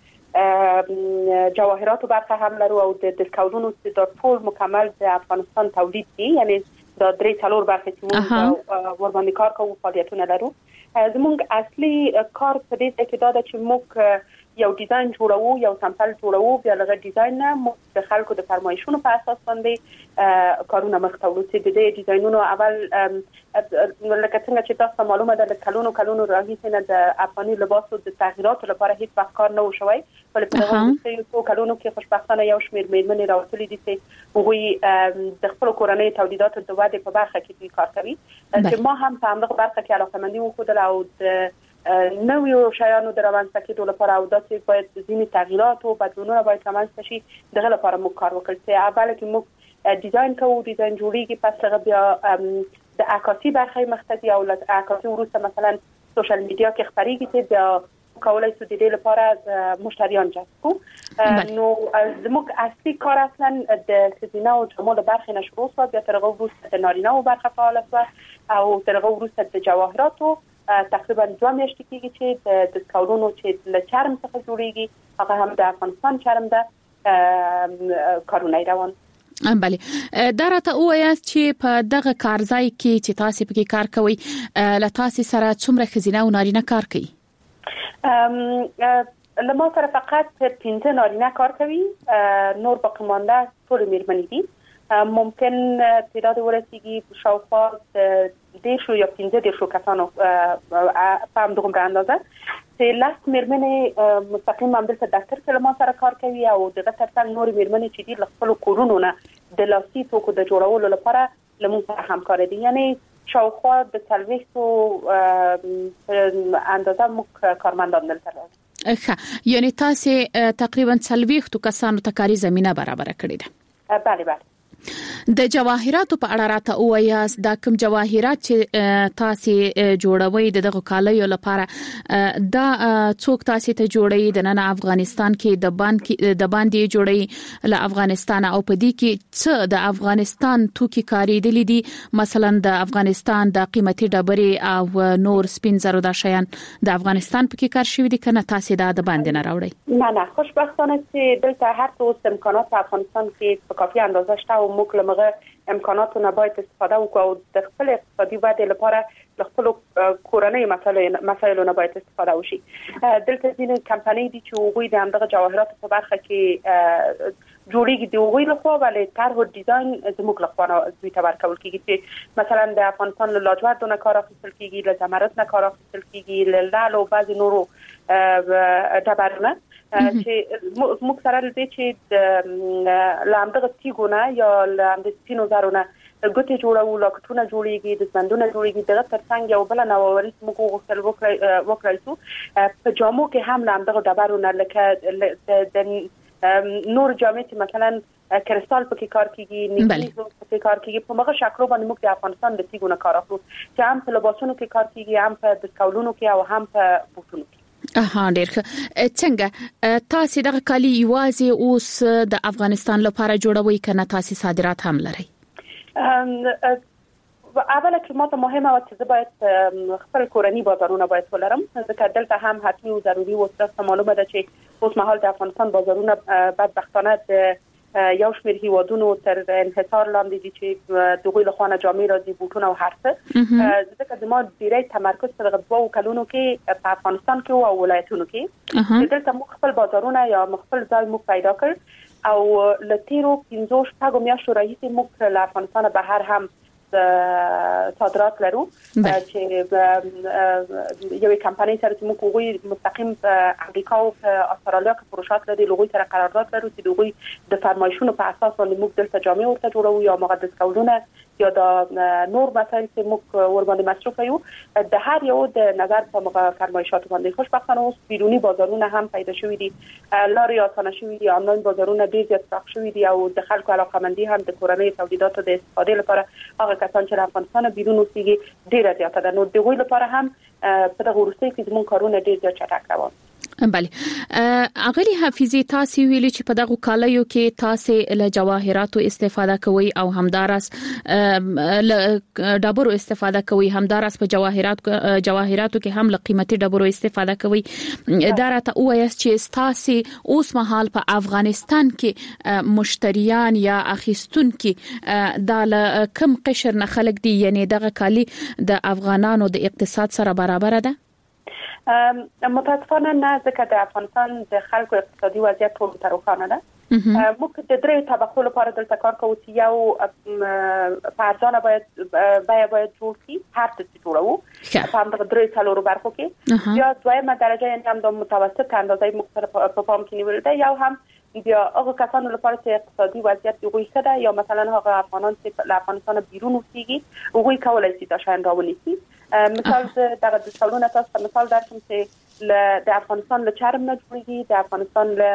د جواهراتو برخه هم لرو او د ډسکاونټونو د ټول مکمل د افغانستان تولید دي. یعنی د درې څلور برخه چې موږ ور باندې کار کوو فعالیتونه لرو. زموږ اصلي کار په دې کې دا ده چې موږ یو ډیزاین جوړو یو سامپل جوړو بیا لږه ډیزاین نه د خلکو د فرمایشونو په اساس باندې کارونه مخته وړو چې د دې ډیزاینونو اول لکه څنګه چې تاسو معلومه ده د کلونو کلونو راهیسې نه د افغاني لباسو د تغییراتو لپاره هیڅ وخت کار نه وشوي په لپاره یو کلونو کې خوشبختانه یو شمېر میرمنې راوتلي دي چې هغوی د خپل کورنۍ تولیداتو د ودې په برخه کې کار کوي چې ما هم په همدغه برخه کې علاقه‌مندي وښودله او د نویو شیانو د رامنځته کېدو لپاره او داسې باید ځینې تغییرات او بدلونونه باید رامنځته شي دغه لپاره موږ کار وکړ چې اوله کې موږ ډیزاین کوو ډیزاین جوړیږي پس هغه بیا د عکاسي برخه مختصي او له عکاسي وروسته مثلا سوشل میډیا کې خبرېږي چې بیا کولای شو د دې لپاره مشتریان جذب کړو نو زموږ اصلي کار اصلا د خزینه او جمال برخه نشو شو بیا تر هغه وروسته د نارینه او برخه فعال شو او تر هغه وروسته د جواهراتو تقریبا دوه میاشتې کېږي چې د سکاولونو چې له چرم څخه جوړیږي هغه هم د افغانستان چرم ده کارونه روان بله دا راته وایاست چې په دغه کارځای کې چې تاسو پکې کار کوئ له تاسو سره څومره خزینه او نارینه کار کوي لما سره فقط پنځه نارینه کار کوي نور باقی مانده ټول میرمنې دي ممکن تعداد ورسیږي شاوخوا دیرشو یا پنځه دیرشو کسانو په همدغه اندازه چې لاس میرمنې مستقیم هم دلته دفتر کې ما سره کار کوي او دغه ترڅنګ نور میرمنې چې دي له خپل کورونو نه د لاسي توکو د جوړولو لپاره له موږ سره همکار دي یعنی شاوخوا د څلوېښتو اندازه موږ کارمندان دلته لرو ښه یعنی تاسو تقریبا څلوېښتو کسانو ته کاري زمينه برابر کړې ده بله بله د جواهراتو په اړه راته وایاست دا کوم جواهرات چې تاسو جوړوي دغه کالیو لپاره دا څوک تاسو ته جوړي د نن افغانستان کې د باندې د باندې جوړي له افغانستان او په دې کې څه د افغانستان توکي کاری دي دي مثلا د افغانستان د قیمتي ډبرې او نور سپین زرو د شیان د افغانستان په کې کار شوی دي کنه تاسو دا د باندې نه راوړي نه نه خوشبختانه چې دلته هر څه امکانات په افغانستان کې په کافي اندازه شته موږ له مغه امکاناتو نه باید استفاده وکړو او د خپل اقتصادي ودې لپاره له خپل کورنۍ مسایلو مسایلو نه باید استفاده وشي دلته ځینې کمپنۍ دي چې هغوی د همدغه جواهرات په برخه کې جوړیږي د هغوی لخوا ولې طرح او ډیزاین زموږ لخوا دوی ته ورکول کیږي چې مثلا د افغانستان له لاجورد نه کار اخیستل کیږي له زمرد نه کار اخیستل کیږي له لعل او بعض نورو ډبرونه چې موږ سره لدې چې د لامدغه تیګونه یا لامد سپینو زرونه ګوتې جوړو لاکټونه جوړیږي د سندونه جوړیږي دغه ترڅنګ یو بل نووري موږ غوښتل وکړای شو په جامو کې هم لامدغه ډبرونه لکه د نور جامې چې مثلا کریستال پکې کار کیږي نیکلیز پکې کار کیږي په مغه شکلو باندې موږ د افغانستان د تیګونه کار اخلو چې هم په لباسونو کې کار کیږي هم په دسکاولونو کې او هم په بوټونو کې اها ډیر څنګه تاسو دغه کالی یوازې اوس د افغانستان لپاره جوړوي کنه تاسو صادرات هم لري اوله کې ماته مهمه و چې باید خپل کورنۍ بازارونه باید ولرم ځکه دلته هم حتمي او ضروري و چې معلومه ده چې اوس مهال د افغانستان بازارونه بدبختانه د یو شمېر هیوادونو تر انحصار لاندې دي چې دغه له خوانه جامې راځي بوټونه او هر څه ځکه د ما ډیری تمرکز پر دوه کلونو کې په افغانستان کې او ولایتونو کې دلته موږ خپل بازارونه یا خپل ځای موږ پیدا کړ او لتیرو پنځه شپږ میاشتو راهیسې موږ له افغانستان بهر هم صادرات لرو چې یوې کمپنۍ سره چې موږ وګورئ مستقیم په امریکا او په استرالیا کې پروژات لري لوګوي سره قرارداد لرو چې دوی د فرمایشونو په اساس باندې موږ دلته جامې ورته جوړو یا مقدس کولونه یا د نور مسایل چې موږ ور باندې مصرف کوو د هر یو د نظر په موقع فرمایشات باندې خوشبختانه اوس بیرونی بازارونه هم پیدا شوې دي لارې آسانه شوې دي آنلاین بازارونه ډېر زیات پراخ شوې دي او د خلکو علاقه‌مندي هم د کورنۍ تولیداتو د استفادې لپاره هغه کسان چې افغانستان بیرون اوسېږي ډېر زیاته ده نو دغه لپاره هم په دغه ورسته کې زموږ کارونه ډېر زیات چټک روان بله اغلی حفیظی تاسو ویلي چې په دغه کالیو کې تاسو له جواهراتو استفاده کوئ او همدارس له ډبرو استفاده کوئ همدارس په جواهرات جواهراتو کې هم له قیمتي ډبرو استفاده کوئ دا راته وایاست چې تاسو اوس مهال په افغانستان کې مشتریان یا اخیستونکو د کم قشر نه خلک دي یعنی دغه کالی د افغانانو د اقتصاد سره برابر ده متاسفانه نه، ځکه د افغانستان د خلکو اقتصادي وضعیت ټول تر روښانه ده. موږ د درې طبقو لپاره دلته کار کوو چې یو په ارزانه باید بیا باید جوړ شي، هر څه چې جوړو په همدغه درې څلورو برخو کې. بیا دویمه درجه یعنې هم د متوسط اندازې موږ سره په پام کې نیول ده. یو هم بیا هغه کسانو لپاره چې اقتصادي وضعیت دوی ښه ده، یا مثلا هغه افغانان چې له افغانستان بیرون اوسېږي هغوی کولی شي دا شیان راونیسي. مثال دغه د ډولونه تاسو ته مثال درکړم چې د افغانستان له چرم نه جوړېږي، د افغانستان له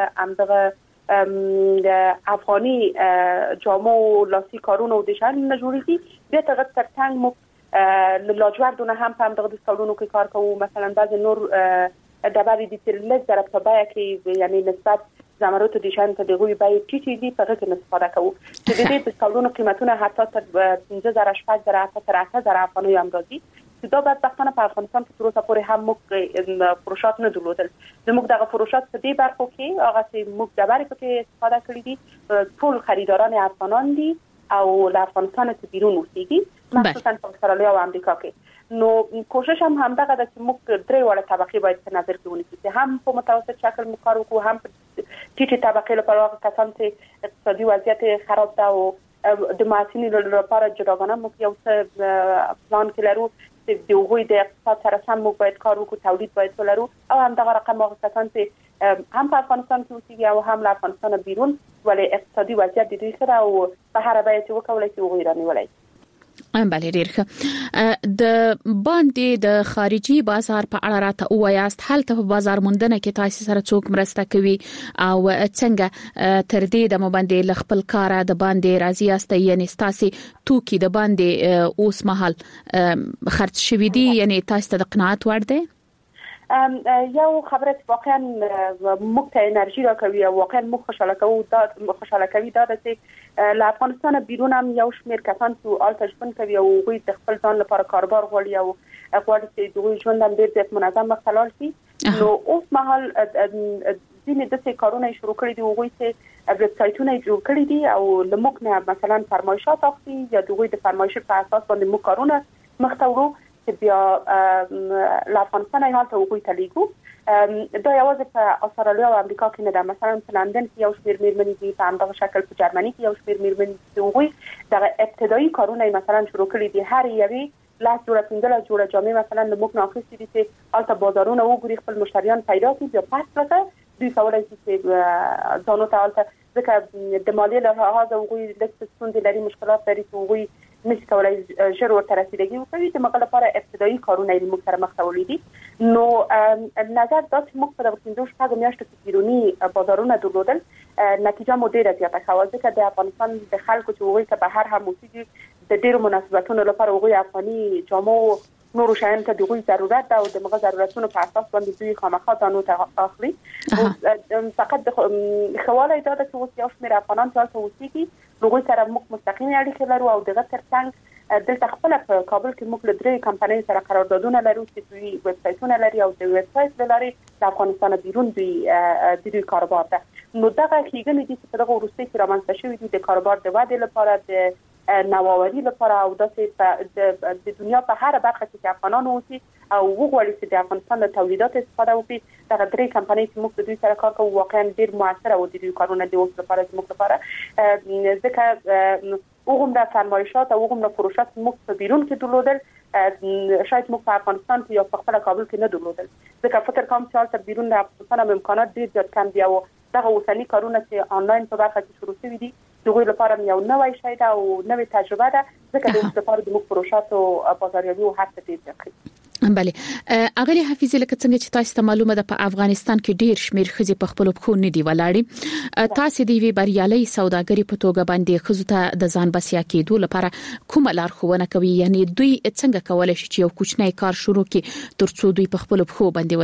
همدغه افغاني جامو لاسي کارونو د شیانو نه جوړېږي. بیا هغه تر څنګ موږ له لاجوردو نه هم په همدغه د ډولونو کې کار کوو. مثلا بعضې نور ډبرې دي چې لږ ضرب په بیه کې یعنې نسبت زمرد د شان ته دغه بیه ټیټې دي، په هغه کې استفاده کوو چې د دې د ډولونو قیمتونه حتی تر پنځه زره شپږ زره حتی تر اته زره افغانۍ هم راځي. چې دا بدبختانه په افغانستان کې تر اوسه پورې هم موږ فروشات نه درلودل. زموږ دغه فروشات په دې برخو کې هغه چې موږ ډبرې پکې استفاده کړې دي ټول خریداران افغانان دي او له افغانستان څخه بیرون اوسېږي، مخصوصا په استرالیا او امریکا کې. نو کوشش هم همدغه ده چې موږ درې وړه طبقې باید په نظر کې ونیسو چې هم په متوسط شکل موږ کار وکړو، هم په ټیټې طبقې لپاره هغه کسان چې اقتصادي وضعیت خراب ده او د محصلینو لپاره جداګانه موږ یو څه پلان کې لرو چې د هغوی د اقتصاد سره سم موږ باید کار وکړو، تولید باید ولرو. او همدغه رقم هغه کسان چې هم په افغانستان کې اوسېږي او هم له افغانستان بیرون ولې اقتصادي وضعیت د دوی ښه او په هر بیه چې وکولای شي هغوی رانیولی. بله ډیر ښه. د باندې د خارجي بازار په اړه راته ووایاست، هلته په بازار موندنه کې تاسو سره څوک مرسته کوي او څنګه تر دې د باندې ل خپل کار د باندې راضي است، یعنی تاسو توکي د باندې اوس مهال خرڅ شوي دي، یعنی تاسو ته د قناعت وړ دی؟ یو خبره چې واقعا موږ ته انرژي راکوي او واقعا موږ خوشاله کوو دا خوشاله کوي دا چې له افغانستان بیرون هم یو شمېر کسان چې هلته ژوند کوي او هغوی د خپل ځان لپاره کاروبار غواړي او غواړي چې د هغوی ژوند هم ډېر زیات منظم مخته لاړ شي. نو اوس مهال ځینې داسې کارونه یې شروع کړي دي، هغوی چې ویب سایټونه یې جوړ کړي دي او له موږ نه مثلا فرمایشات اخلي یا د هغوی د فرمایش په اساس باندې موږ کارونه مخته وړو چې بیا له افغانستان یې هلته هغوی ته لیږو. دا یوازې په استرالیا او امریکا کې نه ده، مثلا په لندن کې یو شمېر مېرمنې دي، په همدغه شکل په جرمني کې یو شمېر مېرمنې دي چې هغوی دغه ابتدایي کارونه یې مثلا شروع کړي دي. هر یوې لس جوړه پنځلس جوړه جامې مثلا له موږ نه اخیستې دي چې هلته بازارونه وګوري، خپل مشتریان پیدا کړي، بیا پس ورته دوی کولی شي چې ځانو ته هلته ځکه د مالیې له لحاظه هغوی لږ څه ستونزې لري، مشکلات لري چې هغوی نشي کولای ژر ورته رسیدګي وکړي. د مغه لپاره ابتدایي کارونه یې موږ سره مخ ته وړي دي. نو نظر دا چې موږ په دغه پنځه شپږو میاشتو کې بیروني بازارونه درلودل، نتیجه مو ډېره زیاته ښه وه، ځکه د افغانستان د خلکو چې هغوی که بهر هم اوسېږي د ډېرو مناسبتونو لپاره هغوی افغاني جامو نورو شیانو ته د هغوی ضرورت ده او د مغه ضرورتونو په اساس باندې دوی خامخا ځانو ته اخلي. فقط د ښه والی دا ده چې اوس یو شمېر افغانان چې هلته اوسېږي هغوی سره موږ مستقیمې اړیکې لرو او دغه تر څنګ دلته خپله په کابل کې موږ له درې کمپنیو سره قراردادونه لرو چې دوی ویب سایټونه لري او د ویب سایټ له لارې د افغانستان بیرون دوی د دوی کاروبار ده. نو دغه ښېګڼې دي چې په دغه وروستۍ کې رامنځته شوي دي د کاروبار د ودې لپاره، د نوآوري لپاره او داسې د دنیا په هر برخه کې چې افغانان اوسي او وغواړي چې د افغانستان له تولیداتو استفاده وکړي. دغه درې کمپنۍ چې موږ د دوی سره کار کوو واقعا ډېر مؤثره او د دوی کارونه د اوس لپاره زموږ لپاره ځکه هغومره فرمایشات او هغومره فروشات موږ په بیرون کې درلودل شاید موږ په افغانستان کې یا په خپله کابل کې نه درلودل، ځکه فکر کوم چې هلته بیرون د افغانستان هم امکانات ډېر زیات کم دي او دغه اوسني کارونه چې آنلاین په برخه کې شروع شوي دي د هغوی لپاره یو نوی شی ده او نوې تجربه ده، ځکه د اوس لپاره زموږ فروشات او بازاریابي او هر څه ډېر زیات ښه. بله اغلی حفیظي لکه څنګه چې تاسو ته معلومه ده په افغانستان کې ډیر شمیر ښځې په خپل پخو نه دی ولاړې. تاسو دی وی بریالي سوداګری په توګه باندې ښځو ته د ځان بسیا کېدو لپاره کومه لارښوونه کوي؟ یعنی دوی څنګه کولای شي چې یو کوچنی کار شروع کړي ترڅو دوی په خپل پخو باندې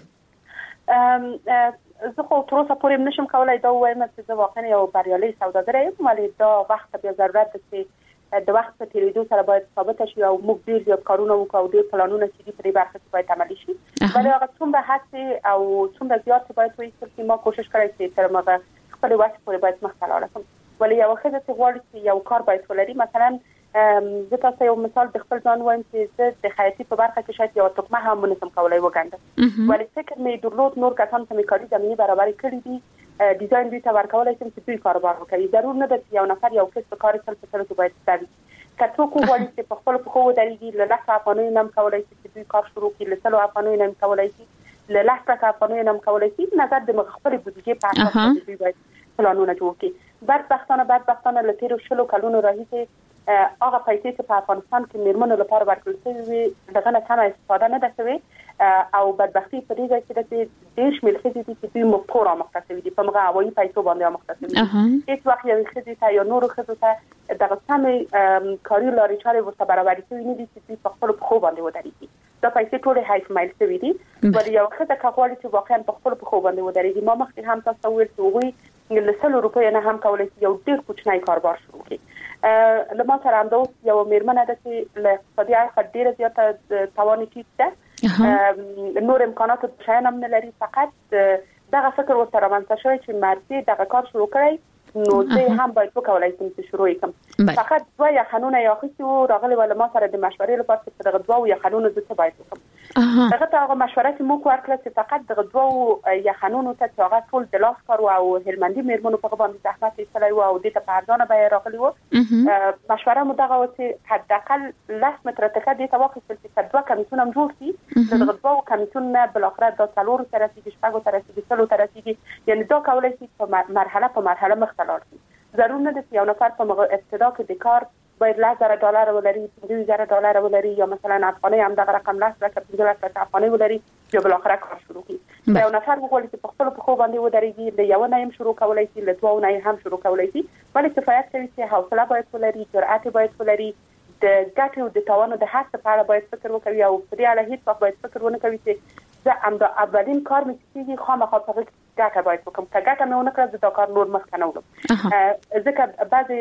ودرېږي؟ زه خو تر اوسه پورې نشم کولای دا وایم چې زه واقعا یو بریالي سوداګر یم، ولی دا وخت به ضرورت ده چې د وخت په تیریدو سره باید ثابت شي او موږ ډیر زیات کارونه وکړو او ډیر پلانونه چې په دې برخه کې باید عملي شي. ولی هغه څومره هڅې او څومره زیات باید وایي چې ما کوشش کړی چې تر مغه خپل وخت پورې باید مخته لاړ شم. ولی یو ښځه چې غواړي چې یو کار باید ولري، مثلا زه تاسو یو مثال د خپل ځان وایم چې زه د خیاطي په برخه کې شاید یو تکمه هم منسم کولای وګڼم ولی فکر مې درلود نور کسان چې مې کاري زمینه برابر کړې دي ډیزاین دوی ته ورکولای شم چې دوی کاروبار وکړي ضرور نه ده چې یو نفر یو کس په کار سره په سره باید ستاسو کته کو وایي چې په خپل په خو درېږي له لاسه افغاني نام کولای شي چې دوی کار شروع کړي له سلو افغاني نام کولای شي له لاسه افغاني نام کولای شي نظر د مخفل بودیجه په اساس دوی باید پلانونه جوړ کړي بدبختانه بدبختانه له تیر شلو کلونو راهیسه هغه پیسې چې په افغانستان کې میرمنو لپاره ورکړل شوی دغه نه کم استفاده نه ده شوی او بدبختی په دې ځای کې د ډېر شمېر ښځې دي چې دوی مفکوره مختصوي دي په مغه هوایي پیسو باندې مختصوي دي هیڅ وخت یو ښځې ته یا نورو ښځو ته دغه سمې کاري لارې چارې ورته برابرې شوي نه دي چې دوی په خپلو پښو باندې ودرېږي دا پیسې ټولې حیف مایل شوي دي ولې یو ښځه که غواړي چې واقعا په خپلو پښو باندې ودرېږي ما مخکې هم تاسو ته وویل چې هغوی له سلو روپیو نه هم کولی شي یو ډېر کوچنی کاروبار شروع کړي له ما سره همدا اوس یو میرمنه ده چې له اقتصادي اړخه ډېره زیاته توان ټیټ ده نور امکانات شاید هم نه لري فقط دغه فکر ورته رامنځته شوی چې مرسي دغه کار شروع کړی نو زه هم باید وکولای شم چې شروع کړم فقط دوه یا قانون یا خصو راغلي ول ما سره د مشورې لپاره چې دغه دوه یا قانون د څه باید وکړم هغه ته هغه مشوره چې موږ ورکړه چې فقط دغه دوه یا قانون ته چې هغه ټول د لاس کار او هلمندي میرمنو په باندې زحمت ایستلای او د ته په ارزانه به راغلي وو مشوره مو دغه و چې حداقل لاس متر ته د توافق چې دوه کمیسیون هم جوړ شي دغه دوه کمیسیون نه بل اخر د څلور سره چې شپږ سره چې څلور سره چې یعنی دا کولای شي په مرحله په مرحله مخ ضرور نه ده چې یو نفر په مغه ابتدا کې د کار باید لس زره ډالر ولري پنځه زره ډالر ولري یا مثلا افغاني هم دغه رقم لس لکه پنځه لس افغاني ولري یا بل اخر کار شروع کړي یو نفر وګوري چې په خپل په خو باندې ودرېږي د یو نه هم شروع کولای شي له دوه نه هم شروع کولای شي بلکې کفایت کوي چې حوصله باید ولري جرأت باید ولري د ګټو د توانو د هڅه په اړه باید فکر وکړي او په دې اړه هیڅ وخت باید فکر ونه کوي چې زه هم د اولین کار مې چې خامخا په ګټه باید وکم که ګټه مې ونه کړه دا کار نور مخ نه وړم ځکه بعضي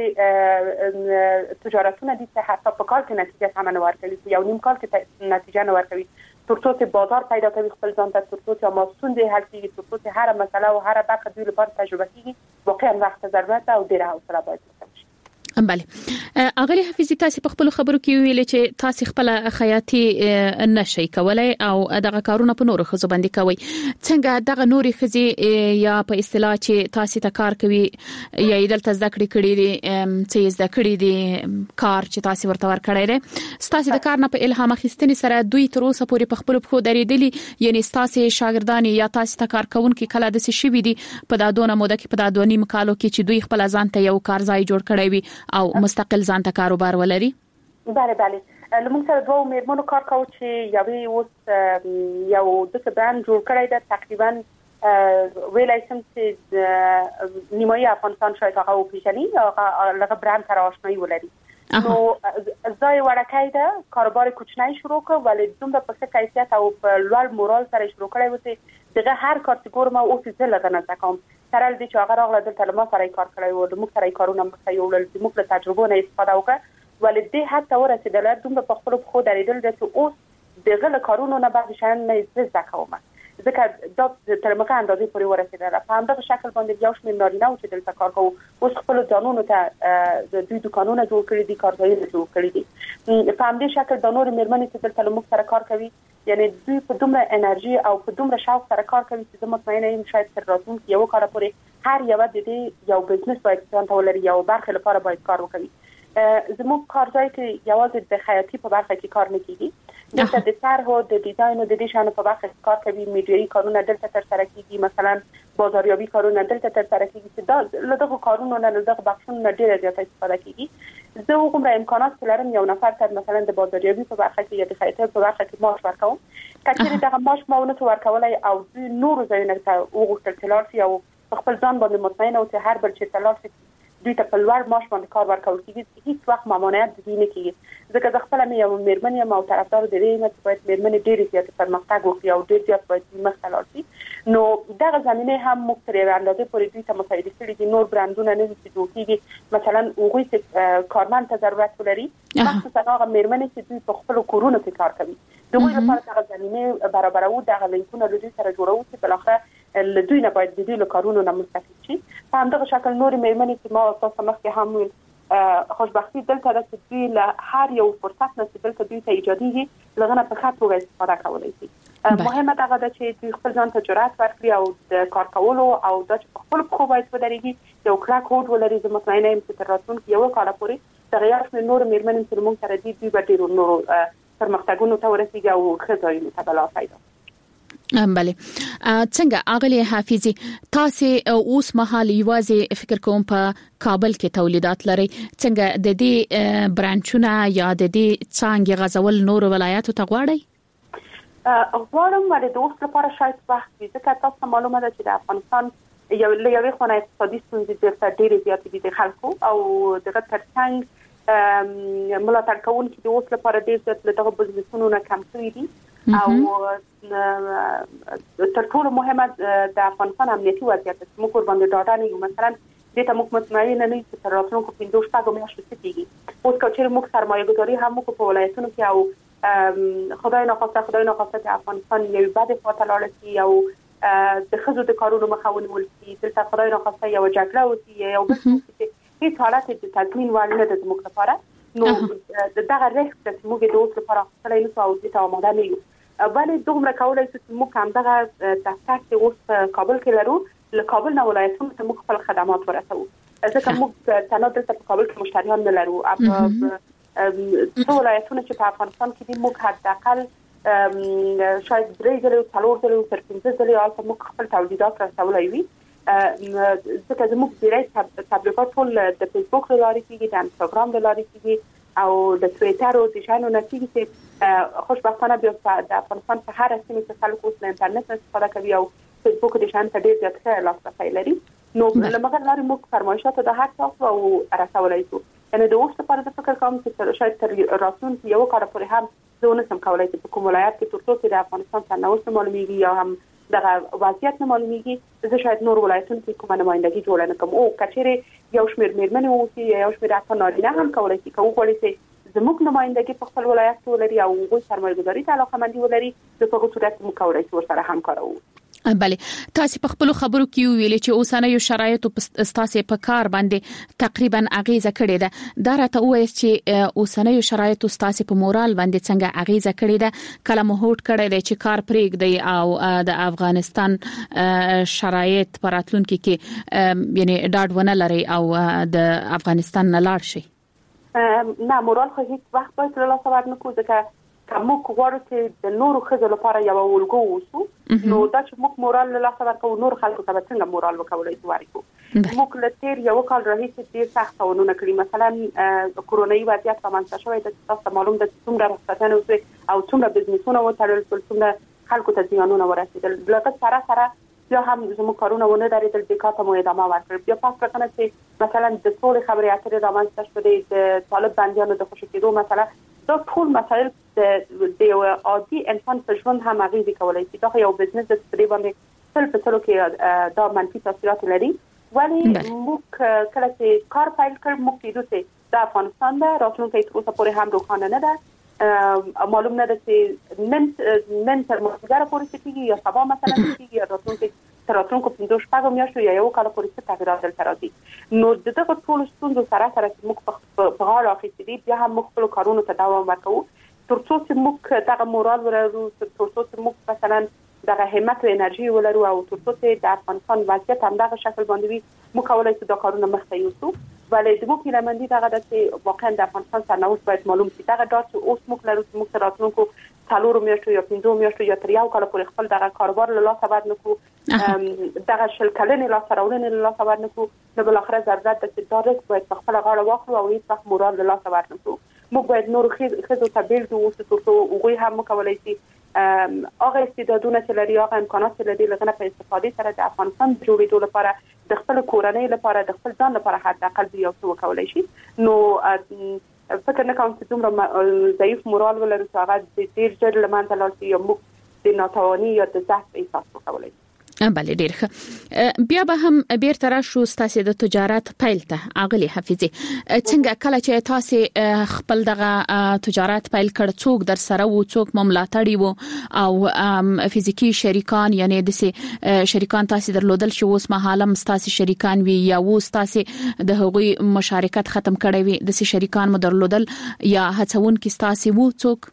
تجارتونه دي چې حتی په کال کې نتیجه سم نه ورکوي یو نیم کال کې نتیجه نه ورکوي ترڅو چې بازار پیدا کوي خپل ځان ته ترڅو چې ماسون دي هر کیږي ترڅو چې هر مسله او هر برخه دوی لپاره تجربه کیږي واقعا وخت ضرورت او ډیره حوصله باید وکړي بله اغلی حفیظی تاسو په خپل خبرو کې ویل چې تاسو خپل خیاطي نشي کولای او دغه کارونه په نورو خزو باندې کوي څنګه دغه نوري خزي یا په اصطلاح چې تاسو ته کار کوي یا دلته زده کړې کړې دي چې زده کړې دي کار چې تاسو ورته ورکړی دی تاسو د کار نه په الهام اخیستنې سره دوی تر اوسه پورې په خپل خو درېدلي یعنی تاسو شاګردان یا تاسو ته کار کوونکي کله د څه شي وي دي په دادونه موده کې په دادونی مکالو کې چې دوی خپل ځان ته یو کار ځای جوړ کړی وي او مستقل ځان ته کاروبار ولري بله بله لمون سره دوه میرمنو کار کوي چې یوې اوس یو د څه برند جوړ کړی دی تقریبا ویلای شم چې نیمایي افغانستان شاید هغه وپیژني هغه لږ برند سره آشنایی ولري نو ځای ورکای ده کاروبار کوچنی شروع کړ ولې دومره په ښه کیفیت او په لوړ مورال سره شروع کړی و چې دغه هر کار چې ګورم او څه لږ نه ځکم سره دې چې هغه راغله دلته له ما سره کار کړی و د موږ سره کارونه مخته یو ول د موږ له تجربو نه استفاده وکړه ولې دې حتی ورسېدل دومره په خپل خو درېدل چې اوس دغه له کارونو نه بعد شان نه زده کوم ځکه دا تر مخه اندازې پورې ورسېدل په همدغه شکل باندې یو شمېر نارینه او چې دلته کار کوي اوس خپل ځانونو ته د دوی دکانونه جوړ کړي دي کارځایونه جوړ کړي دي په همدې شکل د نور میرمنې چې دلته له موږ سره کار کوي یعنی دوی په دومره انرژي او په دومره شوق سره کار کوي چې زه مطمئنه یم شاید تر راتلونکي یو کال پورې هر یو د دې یو بزنس باید ځان ته ولري یو برخه لپاره باید کار وکړي زموږ کارځای کې یوازې د خیاطي په برخه کې کار نه کیږي دلته د طرحو د ډیزاین او د دې شانو په برخه کې کار کوي میډیایي کارونه دلته تر سره کیږي مثلا بازاریابي کارونه دلته تر سره کیږي چې دا له دغه کارونو نه له دغه بخښونو ډیره زیاته استفاده کیږي زه وګورم امکانات لرم یو نفر تر مثلا د بازاریابي په برخه کې یا د خیاطۍ په برخه کې معاش ورکوم کله دغه معاش ماونه تو ورکولای او نور ځایونه ته وګورم چې لارسي او خپل ځان باندې مطمئن او چې هر بل چې تلارسي دوی ته په لوړ معاش باندې کار ورکول کیږي هیڅ وخت ممانعت دې نه کیږي ځکه زه خپل مې یو میرمن یم او طرفدار د دې نه چې باید میرمن ډېر زیات پرمختګ وکړي او ډېر زیات باید مخته لاړ شي نو دغه زمینه هم مختلف اندازې پورې دوی ته مساعده کړي دي نور برندونه نه چې جوړ کیږي مثلا هغوی چې کارمند ته ضرورت لري مخصوصا هغه میرمنې چې دوی په خپل کورونو کې کار کوي دوی لپاره دغه زمینه برابرو دغه لینکونه د دوی سره جوړو چې بل اخر لدوی نه باید د دې له کارونو نه مستفید شي په همدغه شکل نور میرمنې چې ما تاسو مخکې هم ویل خوشبختی دلته د دوی له هر یو فرصت نه دلته دوی ته ایجادي لغنه په خاطر استفاده کولای شي. مهمه دا ده چې دوی خپل ځان ته جرأت ورکړي او د کار کولو او د خپل خو باید ودرېږي یو کلاک هوډ ولري. زه مطمئنه یم چې تر راتلونکي یو کال پورې د غیاش نور میرمنې چې موږ سره دي دوی به ډېر نور پرمختګونو ته ورسیږي او ښه ځایونو ته بلا پیدا. بله څنګه اغلی حافظي تاسو اوس مهال یوازې فکر کوم په کابل کې تولیدات لري، څنګه د دې برانچونه یا د دې څنګه غزول نور ولایاتو ته غواړي؟ غواړم ولې د اوس لپاره شاید وخت وي، ځکه تاسو معلومه ده چې د افغانستان یو له یوې خوا اقتصادي ستونزې ډېرې زیاتې دي د خلکو او دغه ترڅنګ ملاتړ کوونکي د اوس لپاره ډېر زیات له دغه بزنسونو نه کم شوي دي او تر ټولو مهمه د افغانستان امنیتي وضعیت چې موږ ورباندې ډاډه نه یو. مثلا د ته موږ مطمئن نه یو چې تر راتلونکو پنځه شپږ میاشتې څه کیږي. اوس که چېرې موږ سرمایه ګذاري هم موږ په ولایتونو کې او خدای ناخواسته خدای ناخواسته چې افغانستان یو بد خواته لاړ شي او د ښځو د کارونو مخه ونیول شي، دلته خدای ناخواسته یو جګړه وشي یو بل څه هیڅ حالت د تضمین وړ نه ده زموږ لپاره. نو دغه ریسک چې موږ د اوس لپاره خپلې نو او د آماده نه یو. بلې دومره کولای شو چې موږ هم دغه تاسو اوس کابل کې لرو، له کابل نه ولایتونو ته موږ خپل خدمات ورسوو. ځکه موږ تنها دلته په کابل کې مشتریان نه لرو. ټول ولایتونه چې په افغانستان کې دي موږ حداقل شاید درې ځله څلور ځله تر پنځه ځله البته موږ خپل تولیدات رسولای وي. ځکه زموږ ډیری تبلیغات ټول د فیسبوک له لارې کېږي، د انستاګرام له لارې کېږي او د ټویټر او د شانو نه کېږي چې خوشبختانه بیا د افغانستان په هر سیمه کې خلک اوس له انټرنیټ استفاده کوي او فیسبوک د شان ته ډېر زیات ښه لاسرسی لري. نو له مغر لارې موږ فرمایشات د هر څه او رسولای شو. یعنی د اوس لپاره د فکر کوم چې شاید تر راتلونکي یو کال پورې هم زه نه سم کولای چې په کوم ولایت کې تر څو د افغانستان سرنوشت معلومیږي یا هم دغه وضعیت نه معلومیږي، زه شاید نور ولایتونو کې کومه نمائندګي جوړ نه کوم. او کچېره یو شمېر میرمنې وو یو شمېر حتی نارینه هم کولای شي کوم غوړي چې زموږ نمائندګي په خپل ولایت کې ولري او هغوی سرمایه‌ګذاري ته علاقه‌مندي ولري، د په هغه صورت موږ کولای شو ورسره همکارو. بله تاسو په خپل خبرو کې ویلي چې اوسانه یو شرایط او تاسو په کار باندې تقریبا اغیزه کړې ده. دا راته وایي چې اوسانه یو شرایط او تاسو په مورال باندې څنګه اغیزه کړې ده، کله مو هوټ کړی دی چې کار پرېږدي او د افغانستان شرایط پراتلونکو کې یعنی ډاډ ونه لري او د افغانستان نه لاړ شي؟ نه مورال خو هیڅ وخت باید له لاسه ورنکړو، ځکه کومو غواړو چې د نورو خزو لپاره یو ولګو وسو. نو دا چې موږ مورال له لاسه ورکړو نور خلکو ته څنګه مورال وکولای شو ورکو. موږ له تیر یو کال راهیسې ډیر سخت ونه کړی. مثلا کورونایي وضعیت رامنځته شوی د تاسو معلوم ده چې څومره رخصتونه او څومره بزنسونه وتړل شول، څومره خلکو ته زیانونه ورسېدل. بلکې سره سره بیا هم زموږ کارونه ونه درېدل، د کار ته مو ادامه ورکړ. بیا پاس راکنه چې مثلا د ټول خبرې اترې رامنځته شوې د طالب بندیانو د خوشی کېدو مثلا دا ټول مسایل د یو عادي انسان په ژوند هم اغیزه کولای شي. دا یو بزنس د سپری باندې تل په تلو کې دا منفي تاثیرات لري. ولی موږ کله چې کار پیل کړ موږ کېدو چې د افغانستان د راتلونکي تر اوسه پورې هم روښانه نه ده. معلوم نه ده چې نن نن تر مازدیګر پورې کېږي یا سبا مثلا کېږي یا راتلونکي تر راتلونکو پنځه شپږ میاشتو یا یو کال پورې څه تغیرات دلته راځي. نو دغه ټول ستونزو سره سره چې موږ په غاړه اخیستې دي بیا هم موږ خپل کارونو ته دوام ورکوو تر څو چې موږ دغه مورال ولرو، تر څو چې موږ مثلا دغه همت او انرژي ولرو او تر څو چې د افغانستان وضعیت هم دغه شکل باندې وي موږ کولای شو دا کارونه مخته یوسو. ولې د موږ لمندي دغه د چې واقعا د افغانستان سرنوشت باید معلوم شي. دغه دا چې اوس موږ لرو چې موږ راتلونکو څلور میاشتو یا پنځه میاشتو یا تر یو کال پورې خپل دغه کاروبار له لاسه ورنکو، دغه شل کلنې لاسه راوړنې له لاسه ورنکو، نو بل اخر ضرورت ده چې دا رسک باید په خپل غاړه واخلو او هیڅ وخت مورال له لاسه ورنکو. موږ باید نور خزو ته بیل دوه تر څو هغوی هم مکولای شي هغه استعدادونه چې لري هغه امکانات چې لري لغنه په استفادې سره د افغانستان جوړېدو لپاره د خپل کورنۍ لپاره د خپل ځان لپاره حتی اقل یو څه وکولای شي. نو فکر نه کوم چې دومره ضعیف مورال ولرو چې هغه د ډیر ډیر لمنځه لاړ شي یا موږ د ناتواني یا د ضعف احساس وکولای شي. بله ډیر ښه. بیا به هم بیرته راشو ستاسو د تجارت پیل ته اغلی حفیظي. څنګه کله چې تاسو خپل دغه تجارت پیل کړ څوک در سره وو څوک مملاتړي وو او فزیکی شریکان یعنی د شریکان تاسو درلودل شو اوس مهاله تاسو شریکان وی یا وو تاسو د هغوی مشارکت ختم کړی وي د شریکان مدرلودل یا هڅون کې تاسو وو څوک؟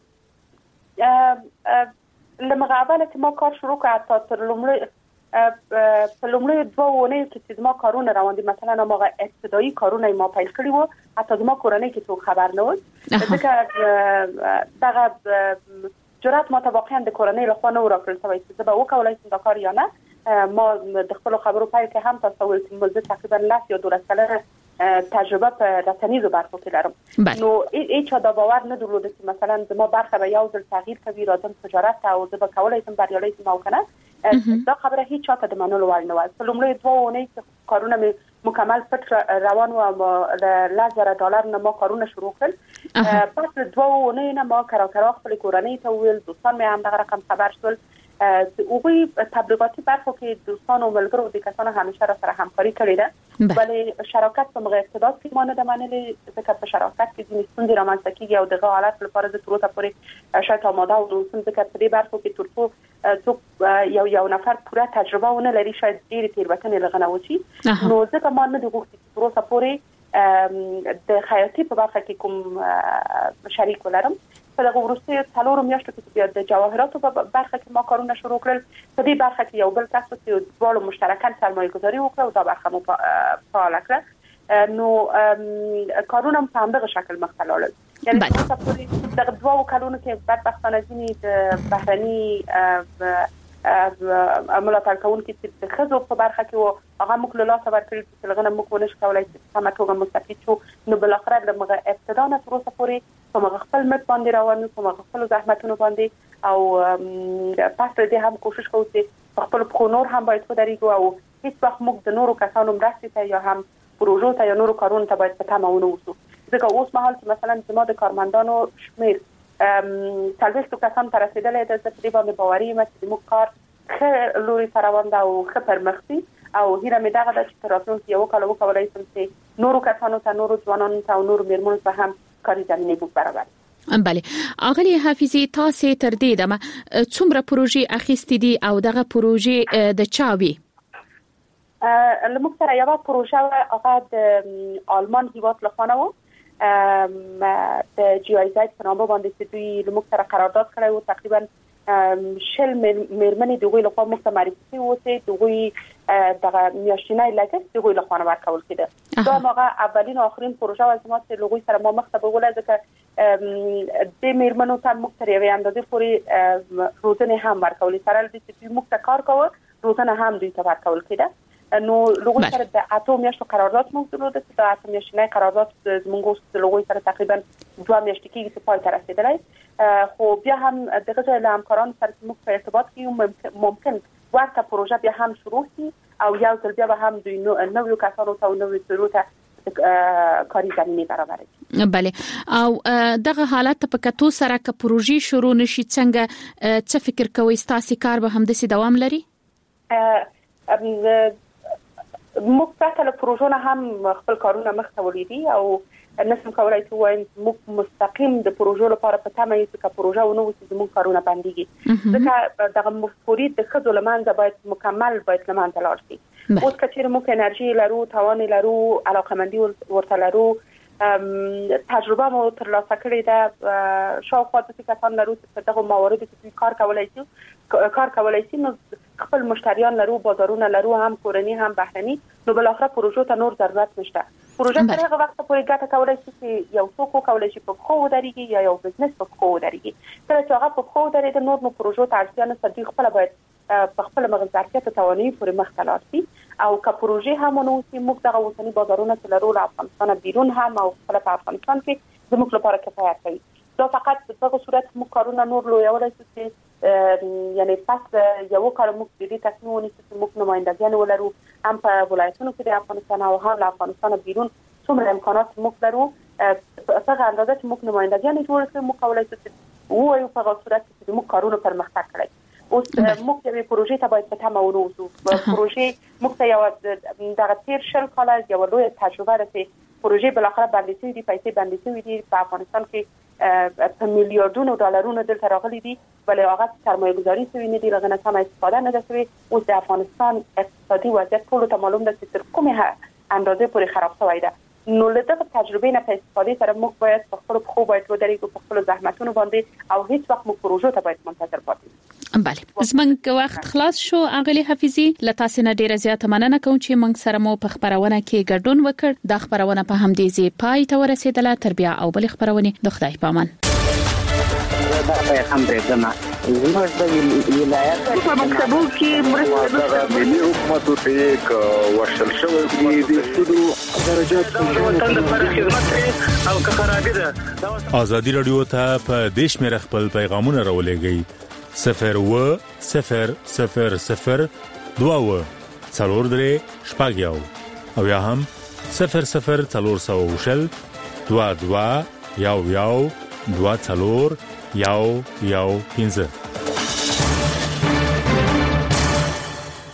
لمغه اوله چې ما کار شروع کړ تاسو لومړی په لومړی دوه ونې کې ما کارونه روان دي مثلا ما ابتدایي کارونه ما پیل کړی وو حتی ما کورنۍ کې څوک خبر نه و ځکه دغه جرأت ما ته واقعا د کورنۍ له خوا نه ورکړل شوی چې زه به وکولای شم دا کار یا نه. ما د خپل خبرو پیل کې هم تاسو ول چې مزه تقریبا لاس یا دولس کاله تجربه په رسنیزو برخو کې لرم نو هیڅ دا باور نه درلود چې مثلا زما برخه به یو ځل تغییر کوي راځم تجارت او زه به کولای شم بریالي شم او کنه دا خبره هیڅ چاته د منلو وړ نه و. په لومړي دوه ونې کارونه مې مکمل پټ روان و ل لزر ډالر نه ما کارونه شروع کړل. پس دوه ونې نه ما کرا کرا خپل کورنۍ ته ویل دوستان مې هم دغه رقم خبر شول اوغوی تبلیغاتی برخو کې دوستان او ملګرو د کسانو همیشه را سره همکاري کړې ده ولی شراکت په مغه اقتدار کې مانه د منلي ځکه په شراکت کې د ستوندې رامنځته کیږي او د حالت لپاره د تروته پورې شاید آماده او نوسم ځکه په دې برخو کې ترڅو څوک یو یو نفر پوره تجربه ونه لري شاید ډېر تیروتنې لغنه وشي نو ځکه ما نه د غوښتي تروته پورې د خیاطي په برخه کې کوم شریک ولرم. په دغه وروستي څلورو میاشتو کې بیا د جواهراتو په برخه کې ما کارونه شروع کړل. په دې برخه کې یو بل کس چې ډول مشترکاً سرمایه گذاري وکړه او دا برخه مو فعال کړه نو کارونه په همدغه شکل مخ ته لاړل. یعنی تاسو په دغه دوه کلونو کې بدبختانه ځینې د بهرني ملاتړ کوونکي چې د خزو په برخه کې وو هغه موږ له لاسه ورکړل چې لغنه موږ ونشو کولای چې سمه توګه مستفید شو نو بل اخر د مغه ابتدا نه تر اوسه پورې په مغه خپل مت باندې روانو په مغه خپل زحمتونو باندې او پس دې هم کوشش کوو چې خپل خونور هم باید ودرېږو او هیڅ وخت موږ د نورو کسانو مرستې ته یا هم پروژو ته یا نورو کارونو ته باید په تمه ونه اوسو ځکه اوس مهال چې مثلا زما د کارمندانو شمیر څلوېښت کسان ته رسیدلی ده زه په دې باندې باوري یم چې زموږ کار ښه لوري ته روان ده او ښه پرمخ ځي او هیله مې دغه ده چې په راتلونکي یو کال وکولای شم چې نورو کسانو ته نورو ځوانانو ته او نورو میرمنو ته هم کاري زمینې بوک برابر. بله اغلی حافظي تاسو تر دې دمه څومره پروژې اخیستې دي او دغه پروژې د چا وي؟ لموږ سره یو پروژه هغه د آلمان هیواد لخوا و د جی آی زد په نامه باندې چې دوی لموږ سره قرارداد کړی و تقریبا شل میرمنې دغه لخوا موږ ته معرفي وته دغه دغه میاشتنۍ لګښت دغه لخوا ورکول کېده دا هغه اولین او آخرین پروژه و چې ما ته لغوي سره ما مخ ته بوله ځکه د میرمنو ته موږ تر یوې اندازې پورې روزنه هم ورکول سره د چې موږ ته کار کوو روزنه هم دوی ته ورکول کېده نو لغوي سره د اته میاشتو قرارداد موږ درلوده چې د اته میاشتنۍ قرارداد زموږ د لغوي سره تقریبا دوه میاشتې کې چې پای ته رسیدلی خو بیا هم دغه ځای له همکارانو سره موږ په ارتباط کې یو ممکن ورته پروژه بیا هم شروع شي او یو ځل بیا به هم دوی نویو کسانو ته او نویو سرو ته کاري زمینه برابر کړي. بله او دغه حالت په کتو سره که پروژې شروع نشي څنګه څه فکر کوئ ستاسو کار به هم د سي دوام لري؟ موږ پرته له پروژو نه هم خپل کارونه مخ ته وړي دي او نسم کولای چې وایم موږ مستقیم د پروژو لپاره په تمه یو چې پروژه ونه وي چې موږ کارونه باندېږي ځکه دغه مفکورې د خځو لمانځه باید مکمل باید لمانځه لاړ شي اوس کچېر موږ انرژي لرو توان لرو علاقمندي ورته لرو تجربه مو ترلاسه کړې ده شاوخوا د کسان لرو چې دغه مواردو کې کار کولای شي کار کولای شي نو خپل مشتریان لرو بازارونه لرو هم کورنی هم بهرني نو بل اخر پروژو ته نور ضرورت نشته پروژه تر هغه وخت پورې ګټه کولای شي چې یو څوک کولای شي په خو ودرېږي یا یو بزنس په خو ودرېږي تر څو هغه په خو ودرېږي نور نو پروژو ته اړتیا نه ستدي خپل باید په خپل مغزارتیا ته توانایي پورې مخ ته لاړ شي او که پروژه هم نو چې موږ دغه وطني بازارونه چې لرو له افغانستان بیرون هم او خپل په افغانستان کې زموږ لپاره کفایت کوي دا فقط په دغه صورت موږ کارونه نور لویولای شو چې یعنی پس یو کار موږ د دې تصمیم ونیسو چې موږ نمائندګان ولرو هم په ولایتونو کې د افغانستان او هم له افغانستان بیرون څومره امکانات موږ لرو په هغه اندازه چې موږ نمائندګان جوړ کړو موږ کولای شو چې وایو په هغه صورت کې موږ کارونه پرمختګ کړی اوس موږ یو پروژې ته باید په تمه ونوسو پروژې موږ ته یو دغه تیر شل کال یو لوی تجربه راځي پروژې بل اخر باندې شوې دي پیسې باندې شوې دي په افغانستان کې په میلیارډونو ډالرونو دلته راغلي دي بل هغه سرمایه گذاري شوې نه دي لغنه سم استفاده نه ده شوې اوس د افغانستان اقتصادي وضعیت ټول ته معلوم ده چې تر کومه اندازې پورې خراب شوی ده نو له دغه تجربې نه په استفاده سره موږ باید په خپل خو باید ودرېږو په خپل زحمتونو باندې او هیڅ وخت موږ پروژو ته باید منتظر پاتې بله زمنګ وخت خلاص شو اغلی حفیظي لتاسو نه ډیره زیاته مننه کوم چې موږ سره مو په خبرونه کې ګډون وکړ د خبرونه په همدې ځای پای ته ورسېدله تربیه او بل خبرونه د خدای پامان دا هم درځم زموږ د ولایت په مکتبو کې مرسته د ملي حکومت ته یک ورشل شوی دی د سودو درجات د وطن لپاره خدمت او کارابي ده ازادي رادیو ته په دیش مې خپل پیغامونه راولېږي صفر و صفر صفر صفر دوا و څلور درې شپږ یو او یا هم صفر صفر څلور سو وشل دوا دوا یو یو دوا څلور یو یو پنځه